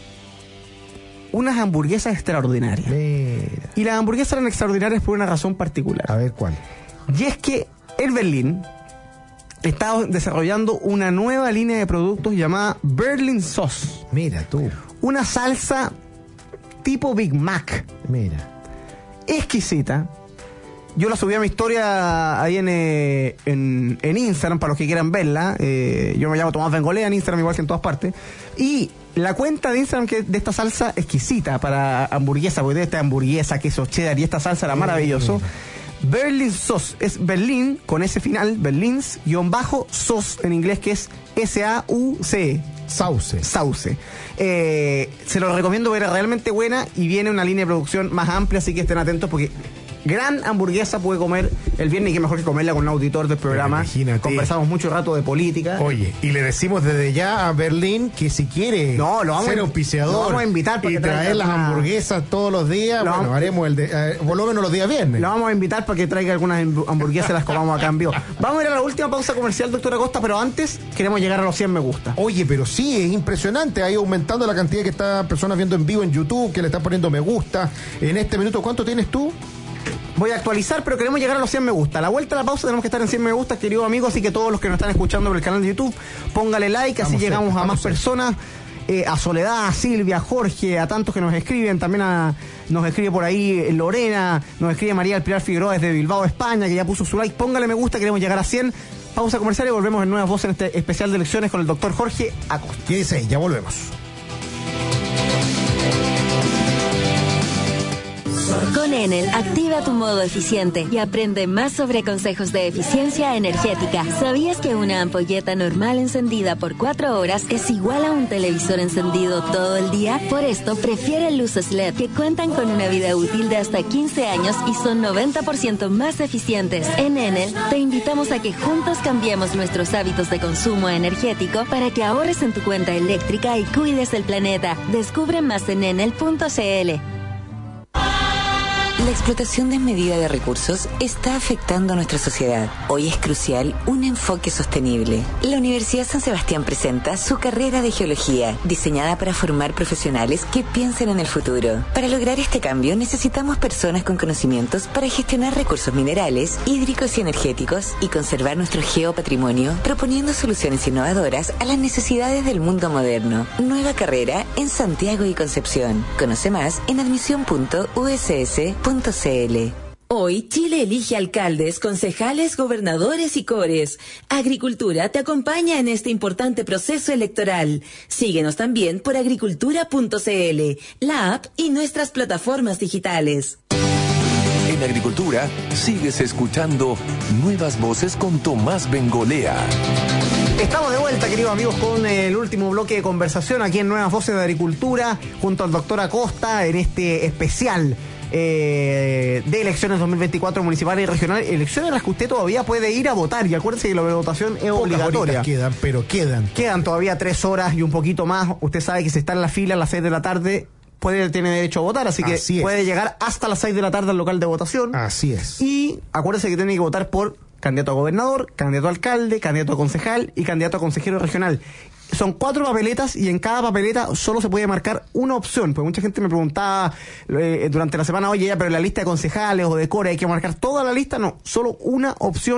unas hamburguesas extraordinarias. Mira. Y las hamburguesas eran extraordinarias por una razón particular. A ver, ¿cuál? Y es que El Berlín está desarrollando una nueva línea de productos llamada Berlin Sauce. Mira tú. Una salsa tipo Big Mac. Mira. Exquisita. Yo la subí a mi historia ahí en, eh, en, en Instagram, para los que quieran verla. Eh, yo me llamo Tomás Bengolea en Instagram, igual que en todas partes. Y la cuenta de Instagram que de esta salsa exquisita para hamburguesa, porque de esta hamburguesa, queso cheddar y esta salsa era maravilloso. Berlin Sauce, es Berlín con ese final, Berlins, guión bajo, sauce en inglés, que es S A U C E. Sauce. Sauce. Eh, se lo recomiendo, era realmente buena y viene una línea de producción más amplia, así que estén atentos porque gran hamburguesa puede comer el viernes y qué mejor que comerla con un auditor del programa. Imagínate. Conversamos mucho rato de política. Oye, y le decimos desde ya a Berlín que si quiere no, lo vamos ser a, auspiciador lo vamos a invitar y traer las una... hamburguesas todos los días, lo bueno, vamos... haremos el de, eh, por lo menos los días viernes. Lo vamos a invitar para que traiga algunas hamburguesas y las comamos a cambio. Vamos a ir a la última pausa comercial, doctor Acosta, pero antes queremos llegar a los cien me gusta. Oye, pero sí, es impresionante, ha ido aumentando la cantidad que está personas viendo en vivo en YouTube, que le están poniendo me gusta. En este minuto, ¿cuánto tienes tú? Voy a actualizar, pero queremos llegar a los cien me gusta. A la vuelta a la pausa tenemos que estar en cien me gusta, querido amigo, así que todos los que nos están escuchando por el canal de YouTube, póngale like, así vamos llegamos a, a más personas, eh, a Soledad, a Silvia, a Jorge, a tantos que nos escriben, también a, nos escribe por ahí Lorena, nos escribe María del Pilar Figueroa desde Bilbao, España, que ya puso su like. Póngale me gusta, queremos llegar a cien. Pausa comercial y volvemos en Nuevas Voces en este especial de elecciones con el doctor Jorge Acosta. ¿Qué dice? Ya volvemos. Con Enel, activa tu modo eficiente y aprende más sobre consejos de eficiencia energética. ¿Sabías que una ampolleta normal encendida por cuatro horas es igual a un televisor encendido todo el día? Por esto, prefiere luces L E D que cuentan con una vida útil de hasta quince años y son noventa por ciento más eficientes. En Enel, te invitamos a que juntos cambiemos nuestros hábitos de consumo energético para que ahorres en tu cuenta eléctrica y cuides el planeta. Descubre más en enel punto c l. La explotación desmedida de recursos está afectando a nuestra sociedad. Hoy es crucial un enfoque sostenible. La Universidad San Sebastián presenta su carrera de Geología, diseñada para formar profesionales que piensen en el futuro. Para lograr este cambio necesitamos personas con conocimientos para gestionar recursos minerales, hídricos y energéticos y conservar nuestro geopatrimonio, proponiendo soluciones innovadoras a las necesidades del mundo moderno. Nueva carrera en Santiago y Concepción. Conoce más en admisión punto u s s punto c l. Hoy Chile elige alcaldes, concejales, gobernadores y cores. Agricultura te acompaña en este importante proceso electoral. Síguenos también por agricultura punto c l, la app y nuestras plataformas digitales. En Agricultura sigues escuchando Nuevas Voces con Tomás Bengolea. Estamos de vuelta, queridos amigos, con el último bloque de conversación aquí en Nuevas Voces de Agricultura, junto al doctor Acosta, en este especial eh, de elecciones dos mil veinticuatro municipales y regionales, elecciones en las que usted todavía puede ir a votar, y acuérdense que la votación es Pocas obligatoria. Quedan, pero quedan. Quedan todavía tres horas y un poquito más. Usted sabe que si está en la fila a las seis de la tarde, puede tiene derecho a votar, así que así puede llegar hasta las seis de la tarde al local de votación. Así es. Y acuérdense que tiene que votar por candidato a gobernador, candidato a alcalde, candidato a concejal y candidato a consejero regional. Son cuatro papeletas y en cada papeleta solo se puede marcar una opción. Pues mucha gente me preguntaba eh, durante la semana, oye, ya, pero en la lista de concejales o de core hay que marcar toda la lista. No, solo una opción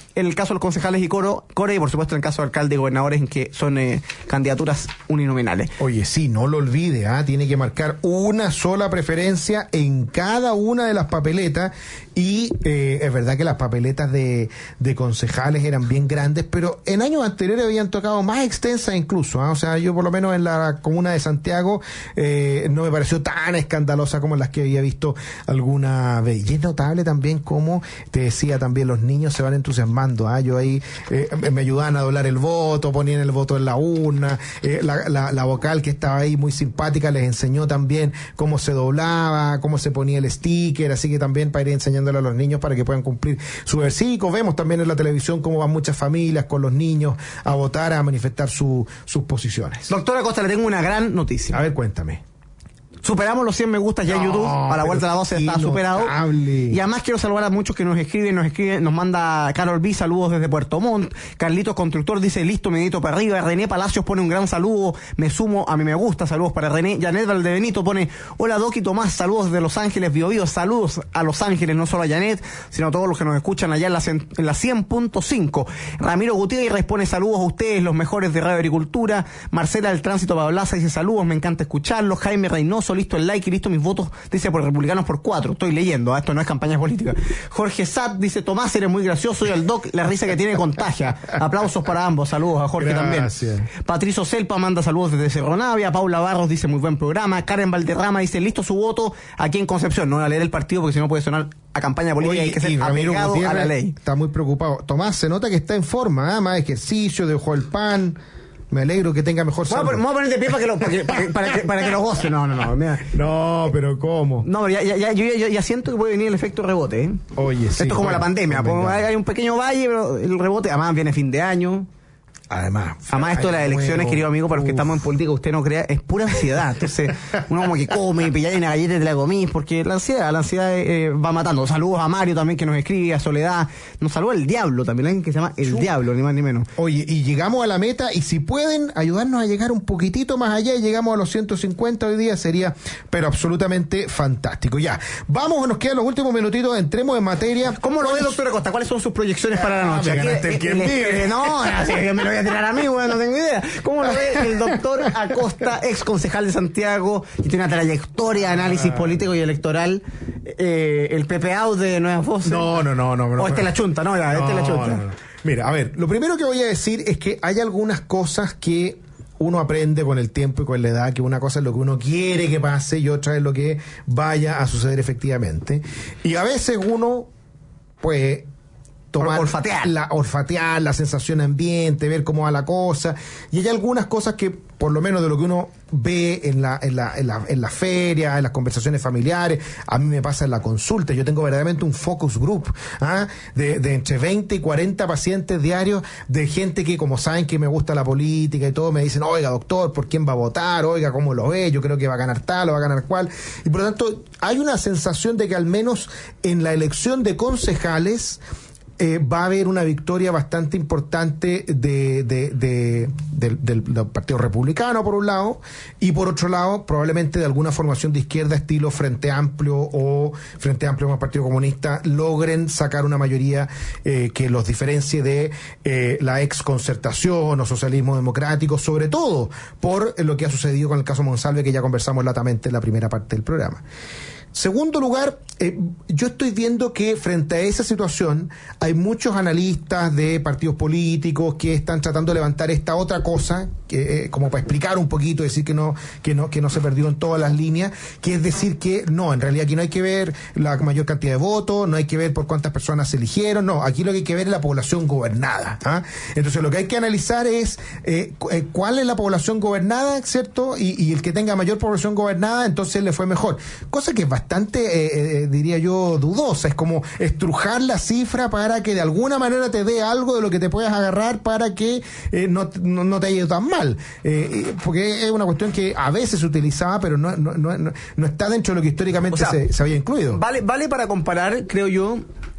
en el caso de los concejales y coro, core, y por supuesto en el caso de alcalde y gobernadores, en que son eh, candidaturas uninominales. Oye, sí, no lo olvide, ¿ah? Tiene que marcar una sola preferencia en cada una de las papeletas, y eh, es verdad que las papeletas de, de concejales eran bien grandes, pero en años anteriores habían tocado más extensas incluso, ¿ah? O sea, yo por lo menos en la comuna de Santiago eh, no me pareció tan escandalosa como las que había visto alguna vez. Y es notable también cómo, te decía también, los niños se van entusiasmando, ¿ah? Yo ahí eh, me ayudaban a doblar el voto, ponían el voto en la urna, eh, la, la, la vocal que estaba ahí muy simpática les enseñó también cómo se doblaba, cómo se ponía el sticker, así que también para ir enseñándole a los niños para que puedan cumplir su versículo. Vemos también en la televisión cómo van muchas familias con los niños a votar, a manifestar su, sus posiciones. Doctora Costa, le tengo una gran noticia. A ver, cuéntame. Superamos los cien me gustas ya en No, YouTube. A la vuelta de la doce está superado. Notable. Y además quiero saludar a muchos que nos escriben, nos escriben, nos manda Carol B, saludos desde Puerto Montt. Carlitos Constructor dice, listo, medito para arriba. René Palacios pone un gran saludo, me sumo a mí me gusta, saludos para René. Janet Valdebenito pone, hola Doc y Tomás, saludos desde Los Ángeles, Bio Bio, saludos a Los Ángeles, no solo a Janet, sino a todos los que nos escuchan allá en la, en la cien punto cinco. Ramiro Gutiérrez pone saludos a ustedes, los mejores de Radio Agricultura. Marcela del Tránsito Pablaza dice, saludos, me encanta escucharlos. Jaime Reynoso, listo el like y listo mis votos, dice, por republicanos por cuatro. Estoy leyendo, ¿eh? Esto no es campaña política. Jorge Sat dice, Tomás, eres muy gracioso, y al Doc la risa que tiene contagia. Aplausos para ambos, saludos a Jorge. Gracias. También. Patricio Selpa manda saludos desde Cerro Navia. Paula Barros dice, muy buen programa. Karen Valderrama dice, listo su voto aquí en Concepción. No voy a leer el partido porque si no puede sonar a campaña política. Oye, hay que ser apegado a la ley. Está muy preocupado. Tomás, se nota que está en forma, ¿eh? Más ejercicio, dejó el pan. Me alegro que tenga mejor salud. Vamos a poner de pie para que lo, para que, para que, para que, para que lo goce. No, no, no. Mira. No, pero ¿cómo? No, ya, ya, ya, yo ya, ya siento que puede venir el efecto rebote, ¿eh? Oye, sí. Esto es como bueno, la pandemia. Pues, hay un pequeño valle, pero el rebote, además viene fin de año. Además, Además esto de las elecciones, nuevo, querido amigo, para los que uf. estamos en política, usted no crea, es pura ansiedad. Entonces, uno como que come, pilláis una galleta y te la comís, porque la ansiedad, la ansiedad eh, va matando. Saludos a Mario también, que nos escribe, a Soledad. Nos saluda el Diablo también, alguien que se llama El Diablo, ni más ni menos. Oye, y llegamos a la meta, y si pueden ayudarnos a llegar un poquitito más allá y llegamos a los ciento cincuenta hoy día, sería, pero absolutamente fantástico. Ya, vamos, nos quedan los últimos minutitos, entremos en materia. ¿Cómo lo ve, doctora Costa? ¿Cuáles son sus proyecciones para la noche? Ah, me ganaste Aquí, el quien el- vive. eh, No, así que me lo voy a tirar a mí, bueno, no tengo idea. ¿Cómo lo ve el doctor Acosta, ex concejal de Santiago, y tiene una trayectoria de análisis político y electoral? Eh, el Pepe Out de Nuevas Voces. No, no, no, no. no O este la chunta, no, ya, este la chunta. no, no. Mira, a ver, lo primero que voy a decir es que hay algunas cosas que uno aprende con el tiempo y con la edad, que una cosa es lo que uno quiere que pase y otra es lo que vaya a suceder efectivamente. Y a veces uno, pues, tomar Olfatear. la olfatear la sensación ambiente, ver cómo va la cosa, y hay algunas cosas que por lo menos de lo que uno ve en la en la en la, en la feria, en las conversaciones familiares, a mí me pasa en la consulta. Yo tengo verdaderamente un focus group, ¿ah? de, de entre veinte y cuarenta pacientes diarios, de gente que, como saben que me gusta la política y todo, me dicen, oiga doctor, ¿por quién va a votar? Oiga, ¿cómo lo ve? Yo creo que va a ganar tal o va a ganar cual. Y por lo tanto hay una sensación de que al menos en la elección de concejales Eh, va a haber una victoria bastante importante de, de, de, de, del, del Partido Republicano, por un lado, y por otro lado, probablemente de alguna formación de izquierda, estilo Frente Amplio o Frente Amplio más Partido Comunista, logren sacar una mayoría eh, que los diferencie de eh, la ex concertación o socialismo democrático, sobre todo por lo que ha sucedido con el caso Monsalve, que ya conversamos latamente en la primera parte del programa. Segundo lugar, eh, yo estoy viendo que frente a esa situación hay muchos analistas de partidos políticos que están tratando de levantar esta otra cosa, que, eh, como para explicar un poquito, decir que no, que no, que no se perdió en todas las líneas, que es decir que no, en realidad aquí no hay que ver la mayor cantidad de votos, no hay que ver por cuántas personas se eligieron, no, aquí lo que hay que ver es la población gobernada, ¿ah? Entonces lo que hay que analizar es eh, cu- eh, cuál es la población gobernada, ¿cierto? Y, y el que tenga mayor población gobernada, entonces le fue mejor. Cosa que es bastante, eh, eh, diría yo, dudosa. Es como estrujar la cifra para que de alguna manera te dé algo de lo que te puedas agarrar para que eh, no, no, no te haya ido tan mal. Eh, porque es una cuestión que a veces se utilizaba, pero no, no, no, no, no está dentro de lo que históricamente O sea, se, se había incluido. Vale, vale para comparar, creo yo,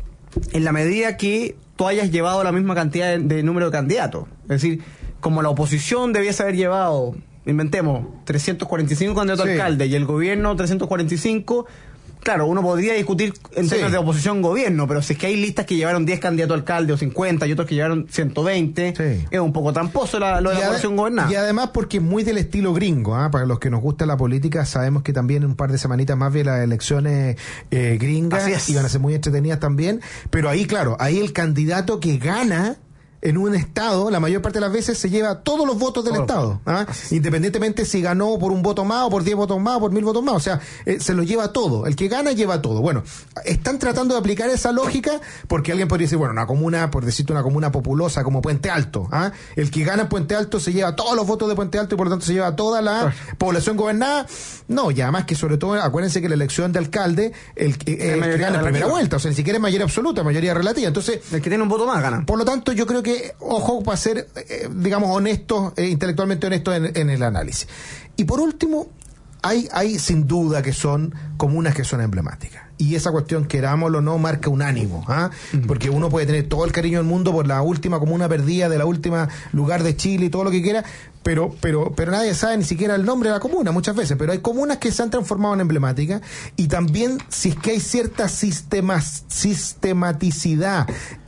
en la medida que tú hayas llevado la misma cantidad de, de número de candidatos. Es decir, como la oposición debiese haber llevado, inventemos, trescientos cuarenta y cinco candidatos a Sí. alcalde y el gobierno trescientos cuarenta y cinco, Claro, uno podría discutir en términos sí. de oposición-gobierno, pero si es que hay listas que llevaron diez candidatos a alcalde o cincuenta y otros que llevaron ciento veinte, sí. es un poco tramposo la, lo de y la oposición gobernada. Y además porque es muy del estilo gringo, ¿eh? Para los que nos gusta la política, sabemos que también en un par de semanitas más bien las elecciones eh, gringas iban a ser muy entretenidas también, pero ahí, claro, ahí el candidato que gana en un estado, la mayor parte de las veces se lleva todos los votos del oh, estado, ¿ah? Independientemente si ganó por un voto más o por diez votos más o por mil votos más, o sea, eh, se lo lleva todo, el que gana lleva todo. Bueno, están tratando de aplicar esa lógica porque alguien podría decir, bueno, una comuna, por decirte una comuna populosa como Puente Alto, ¿ah? El que gana en Puente Alto se lleva todos los votos de Puente Alto y por lo tanto se lleva toda la oh. población gobernada. No, y además que sobre todo, acuérdense que la elección de alcalde, el, eh, el que gana en primera vuelta, o sea, ni siquiera es mayoría absoluta, mayoría relativa, entonces... El que tiene un voto más gana. Por lo tanto, yo creo que ojo para ser, eh, digamos, honestos, eh, intelectualmente honestos en, en el análisis. Y por último, hay, hay sin duda que son comunas que son emblemáticas. Y esa cuestión, querámoslo o no, marca un ánimo, ¿ah? Uh-huh. Porque uno puede tener todo el cariño del mundo por la última comuna perdida de la última lugar de Chile y todo lo que quiera, pero, pero, pero nadie sabe ni siquiera el nombre de la comuna muchas veces. Pero hay comunas que se han transformado en emblemáticas y también si es que hay cierta sistema, sistematicidad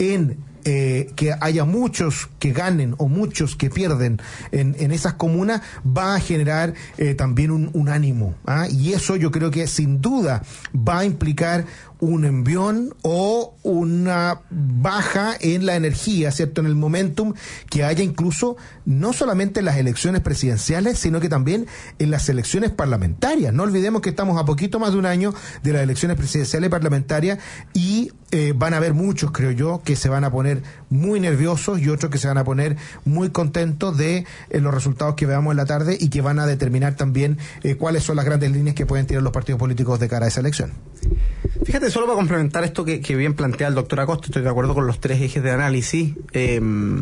en Eh, que haya muchos que ganen o muchos que pierden en, en esas comunas, va a generar eh, también un, un ánimo, ¿ah? Y eso yo creo que sin duda va a implicar un envión o una baja en la energía, ¿cierto? En el momentum que haya incluso no solamente en las elecciones presidenciales, sino que también en las elecciones parlamentarias. No olvidemos que estamos a poquito más de un año de las elecciones presidenciales y parlamentarias y eh, van a haber muchos, creo yo, que se van a poner muy nerviosos y otros que se van a poner muy contentos de eh, los resultados que veamos en la tarde y que van a determinar también eh, cuáles son las grandes líneas que pueden tirar los partidos políticos de cara a esa elección. Fíjate, solo para complementar esto que, que bien plantea el doctor Acosta, estoy de acuerdo con los tres ejes de análisis. Eh,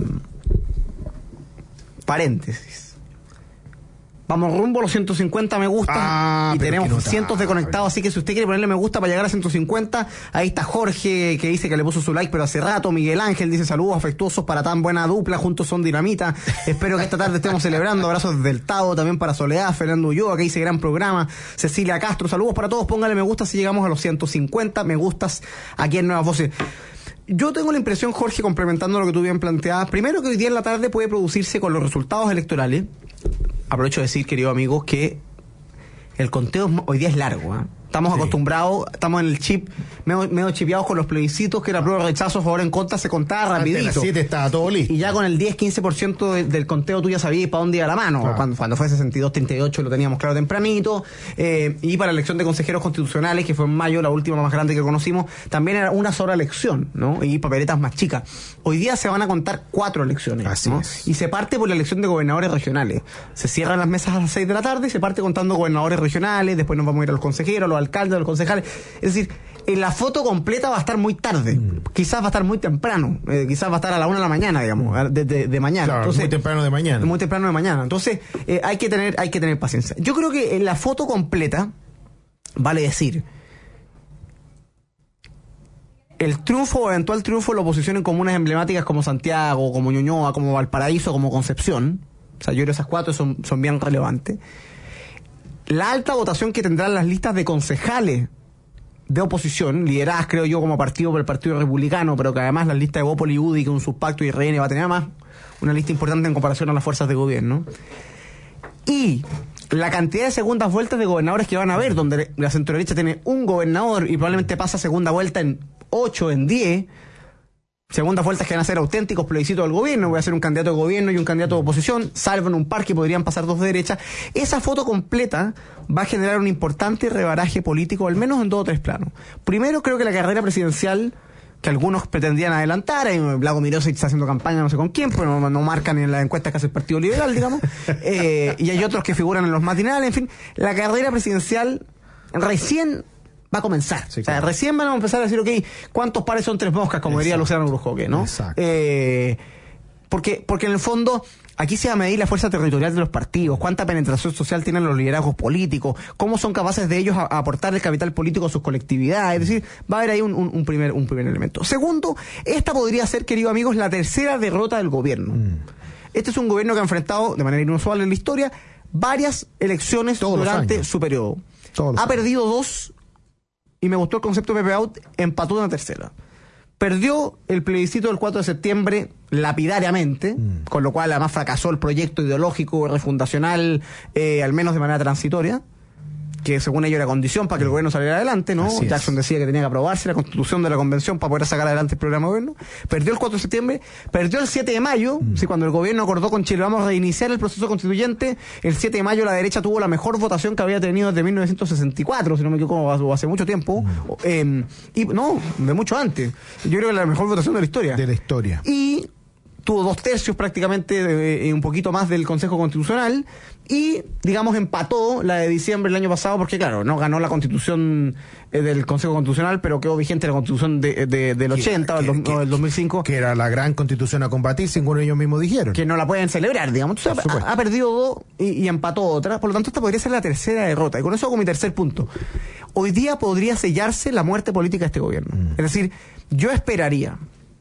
paréntesis. Vamos rumbo a los ciento cincuenta me gusta ah, y tenemos cientos de conectados, así que si usted quiere ponerle me gusta para llegar a ciento cincuenta, ahí está Jorge que dice que le puso su like pero hace rato, Miguel Ángel dice saludos afectuosos para tan buena dupla, juntos son dinamita, espero que esta tarde estemos celebrando, abrazos desde el Tao, también para Soledad, Fernando Ulloa que dice gran programa, Cecilia Castro, saludos para todos, póngale me gusta si llegamos a los ciento cincuenta me gustas aquí en Nuevas Voces. Yo tengo la impresión, Jorge, complementando lo que tú bien planteabas, primero que hoy día en la tarde puede producirse con los resultados electorales. Aprovecho de decir, queridos amigos, que el conteo hoy día es largo, ¿eh? Estamos sí. acostumbrados, estamos en el chip, medio, medio chipeados con los plebiscitos, que era prueba, rechazo, favor, en contra, se contaba rapidito. Antes de las siete estaba todo listo. Y ya con el diez, quince por ciento de, del conteo tú ya sabías para dónde iba la mano. Claro. Cuando, cuando fue sesenta y dos, treinta y ocho lo teníamos claro tempranito. Eh, y para la elección de consejeros constitucionales, que fue en mayo, la última más grande que conocimos, también era una sola elección, ¿no? Y papeletas más chicas. Hoy día se van a contar cuatro elecciones. Así ¿no? es. Y se parte por la elección de gobernadores regionales. Se cierran las mesas a las seis de la tarde y se parte contando gobernadores regionales, después nos vamos a ir a los consejeros, a los alcaldes, a los concejales. Es decir, en la foto completa va a estar muy tarde, mm. quizás va a estar muy temprano, eh, quizás va a estar a la una de la mañana, digamos, de, de, de mañana. Claro, entonces, muy temprano de mañana. Muy temprano de mañana. Entonces, eh, hay que tener, hay que tener paciencia. Yo creo que en la foto completa, vale decir, el triunfo o eventual triunfo de la oposición en comunas emblemáticas como Santiago, como Ñuñoa, como Valparaíso, como Concepción, o sea, yo creo que esas cuatro son, son bien relevantes. La alta votación que tendrán las listas de concejales de oposición, lideradas creo yo como partido por el Partido Republicano, pero que además la lista de Bópoli, U D I, con sus pactos y R N va a tener más una lista importante en comparación a las fuerzas de gobierno. Y la cantidad de segundas vueltas de gobernadores que van a haber, donde la centroderecha tiene un gobernador y probablemente pasa segunda vuelta en ocho, en diez, segundas vueltas que van a ser auténticos plebiscitos del gobierno, voy a ser un candidato de gobierno y un candidato de oposición, salvo en un par que podrían pasar dos de derecha. Esa foto completa va a generar un importante rebaraje político, al menos en dos o tres planos. Primero, creo que la carrera presidencial, que algunos pretendían adelantar, Lago Mirosich está haciendo campaña no sé con quién, pero no, no marcan en las encuestas que hace el Partido Liberal, digamos, eh, y hay otros que figuran en los matinales, en fin, la carrera presidencial recién va a comenzar. Sí, claro. O sea, recién van a empezar a decir, ok, ¿cuántos pares son tres moscas? Como Exacto. diría Luciano Brujoque, ¿no? Exacto. Eh, porque, porque en el fondo, aquí se va a medir la fuerza territorial de los partidos, cuánta penetración social tienen los liderazgos políticos, cómo son capaces de ellos a, a aportar el capital político a sus colectividades. Es decir, va a haber ahí un, un, un, primer, un primer elemento. Segundo, esta podría ser, queridos amigos, la tercera derrota del gobierno. Mm. Este es un gobierno que ha enfrentado, de manera inusual en la historia, varias elecciones Todos durante su periodo. Ha perdido dos y me gustó el concepto de Pepe Out, empató una tercera. Perdió el plebiscito del cuatro de septiembre lapidariamente, mm. con lo cual además fracasó el proyecto ideológico refundacional, eh, al menos de manera transitoria, que según ello era condición para que el gobierno saliera adelante, ¿no? Así Jackson es. decía que tenía que aprobarse la constitución de la convención para poder sacar adelante el programa de gobierno. Perdió el cuatro de septiembre, perdió el siete de mayo, mm. sí, cuando el gobierno acordó con Chile, vamos a reiniciar el proceso constituyente. El siete de mayo la derecha tuvo la mejor votación que había tenido desde mil novecientos sesenta y cuatro, si no me equivoco, o hace mucho tiempo. Mm. Eh, y no, de mucho antes. Yo creo que la mejor votación de la historia. De la historia. Y tuvo dos tercios prácticamente, de, eh, un poquito más del Consejo Constitucional, y, digamos, empató la de diciembre del año pasado, porque, claro, no ganó la Constitución eh, del Consejo Constitucional, pero quedó vigente la Constitución de, de, del ochenta que, o del, que, o del dos mil cinco. Que era la gran Constitución a combatir, según ellos mismos dijeron. Que no la pueden celebrar, digamos. Entonces, ha, ha perdido dos y, y empató otra. Por lo tanto, esta podría ser la tercera derrota. Y con eso hago mi tercer punto. Hoy día podría sellarse la muerte política de este gobierno. Mm. Es decir, yo esperaría...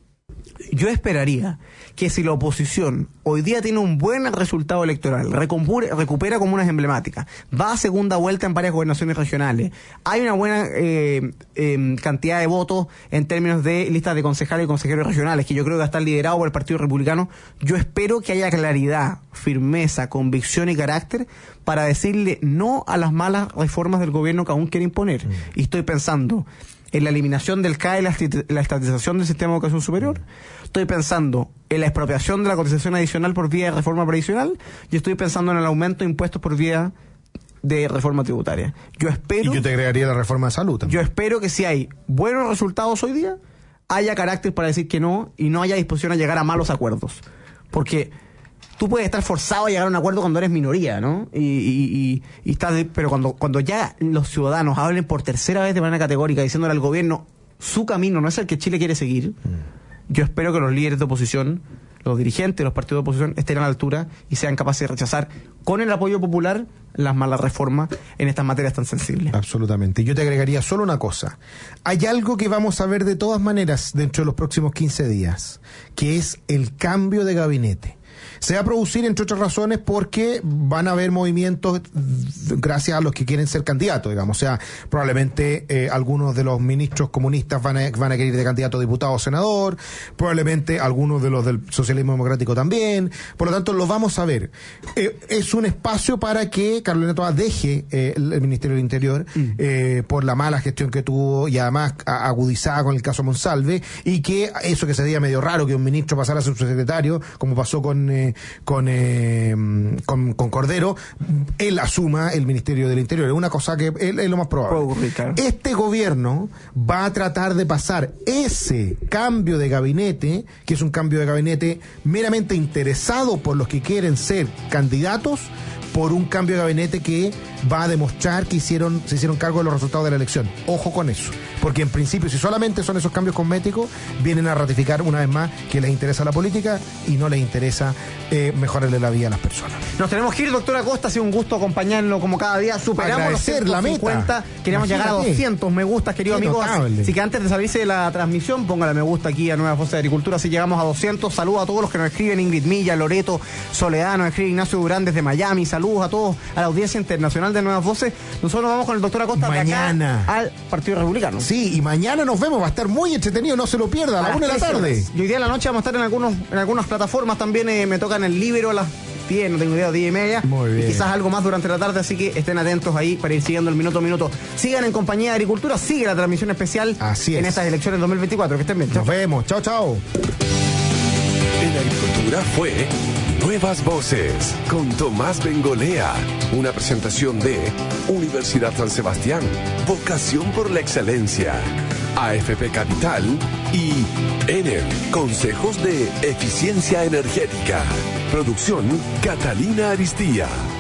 Yo esperaría que si la oposición hoy día tiene un buen resultado electoral, recupera, recupera comunas emblemáticas, va a segunda vuelta en varias gobernaciones regionales, hay una buena eh, eh, cantidad de votos en términos de listas de concejales y consejeros regionales, que yo creo que va a estar liderado por el Partido Republicano, yo espero que haya claridad, firmeza, convicción y carácter para decirle no a las malas reformas del gobierno que aún quiere imponer. Mm. Y estoy pensando en la eliminación del C A E, la, la estatización del sistema de educación superior. Estoy pensando en la expropiación de la cotización adicional por vía de reforma previsional. Y estoy pensando en el aumento de impuestos por vía de reforma tributaria. Yo espero... Y yo te agregaría la reforma de salud también. Yo espero que si hay buenos resultados hoy día, haya carácter para decir que no y no haya disposición a llegar a malos acuerdos. Porque tú puedes estar forzado a llegar a un acuerdo cuando eres minoría, ¿no? Y, y, y, y estás de, pero cuando, cuando ya los ciudadanos hablen por tercera vez de manera categórica diciéndole al gobierno su camino no es el que Chile quiere seguir, mm. yo espero que los líderes de oposición, los dirigentes, los partidos de oposición estén a la altura y sean capaces de rechazar con el apoyo popular las malas reformas en estas materias tan sensibles. Absolutamente. Y yo te agregaría solo una cosa. Hay algo que vamos a ver de todas maneras dentro de los próximos quince días, que es el cambio de gabinete. Se va a producir, entre otras razones, porque van a haber movimientos gracias a los que quieren ser candidatos, digamos. O sea, probablemente eh, algunos de los ministros comunistas van a, van a querer ir de candidato a diputado o senador, probablemente algunos de los del socialismo democrático también. Por lo tanto, lo vamos a ver. Eh, es un espacio para que Carolina Toa deje eh, el, el Ministerio del Interior mm. eh, por la mala gestión que tuvo y además a, agudizada con el caso Monsalve, y que eso que sería medio raro que un ministro pasara a ser subsecretario, como pasó con... Eh, Con, eh, con con Cordero, él asuma el Ministerio del Interior. Es una cosa que es, es lo más probable. Este gobierno va a tratar de pasar ese cambio de gabinete, que es un cambio de gabinete meramente interesado por los que quieren ser candidatos, por un cambio de gabinete que va a demostrar que hicieron se hicieron cargo de los resultados de la elección. Ojo con eso, porque en principio, si solamente son esos cambios cosméticos, vienen a ratificar una vez más que les interesa la política y no les interesa eh, mejorarle la vida a las personas. Nos tenemos que ir, doctor Acosta, ha sido un gusto acompañarlo como cada día. Superamos los ciento cincuenta, queremos llegar a doscientos me gustas, queridos amigos. Notable. Así que antes de salirse de la transmisión, póngale me gusta aquí a Nuevas Voces de Agricultura, si llegamos a doscientos. Saludos a todos los que nos escriben, Ingrid Milla, Loreto, Soledad, nos escribe Ignacio Durán desde Miami. Saludos a todos, a la audiencia internacional de Nuevas Voces. Nosotros nos vamos con el doctor Acosta mañana de acá al Partido Republicano. Sí, y mañana nos vemos, va a estar muy entretenido, no se lo pierda, a la una de la tarde. Y hoy día en la noche vamos a estar en algunos en algunas plataformas también, eh, me tocan el Libero a las diez, no tengo idea, diez y media. Muy bien. Y quizás algo más durante la tarde, así que estén atentos ahí para ir siguiendo el minuto a minuto. Sigan en Compañía de Agricultura, sigue la transmisión especial así en es. estas elecciones dos mil veinticuatro. Que estén bien. Nos vemos, chao, chao. En Agricultura fue Nuevas Voces con Tomás Bengolea, una presentación de Universidad San Sebastián, vocación por la excelencia, A F P Capital y Enel, consejos de eficiencia energética. Producción Catalina Aristía.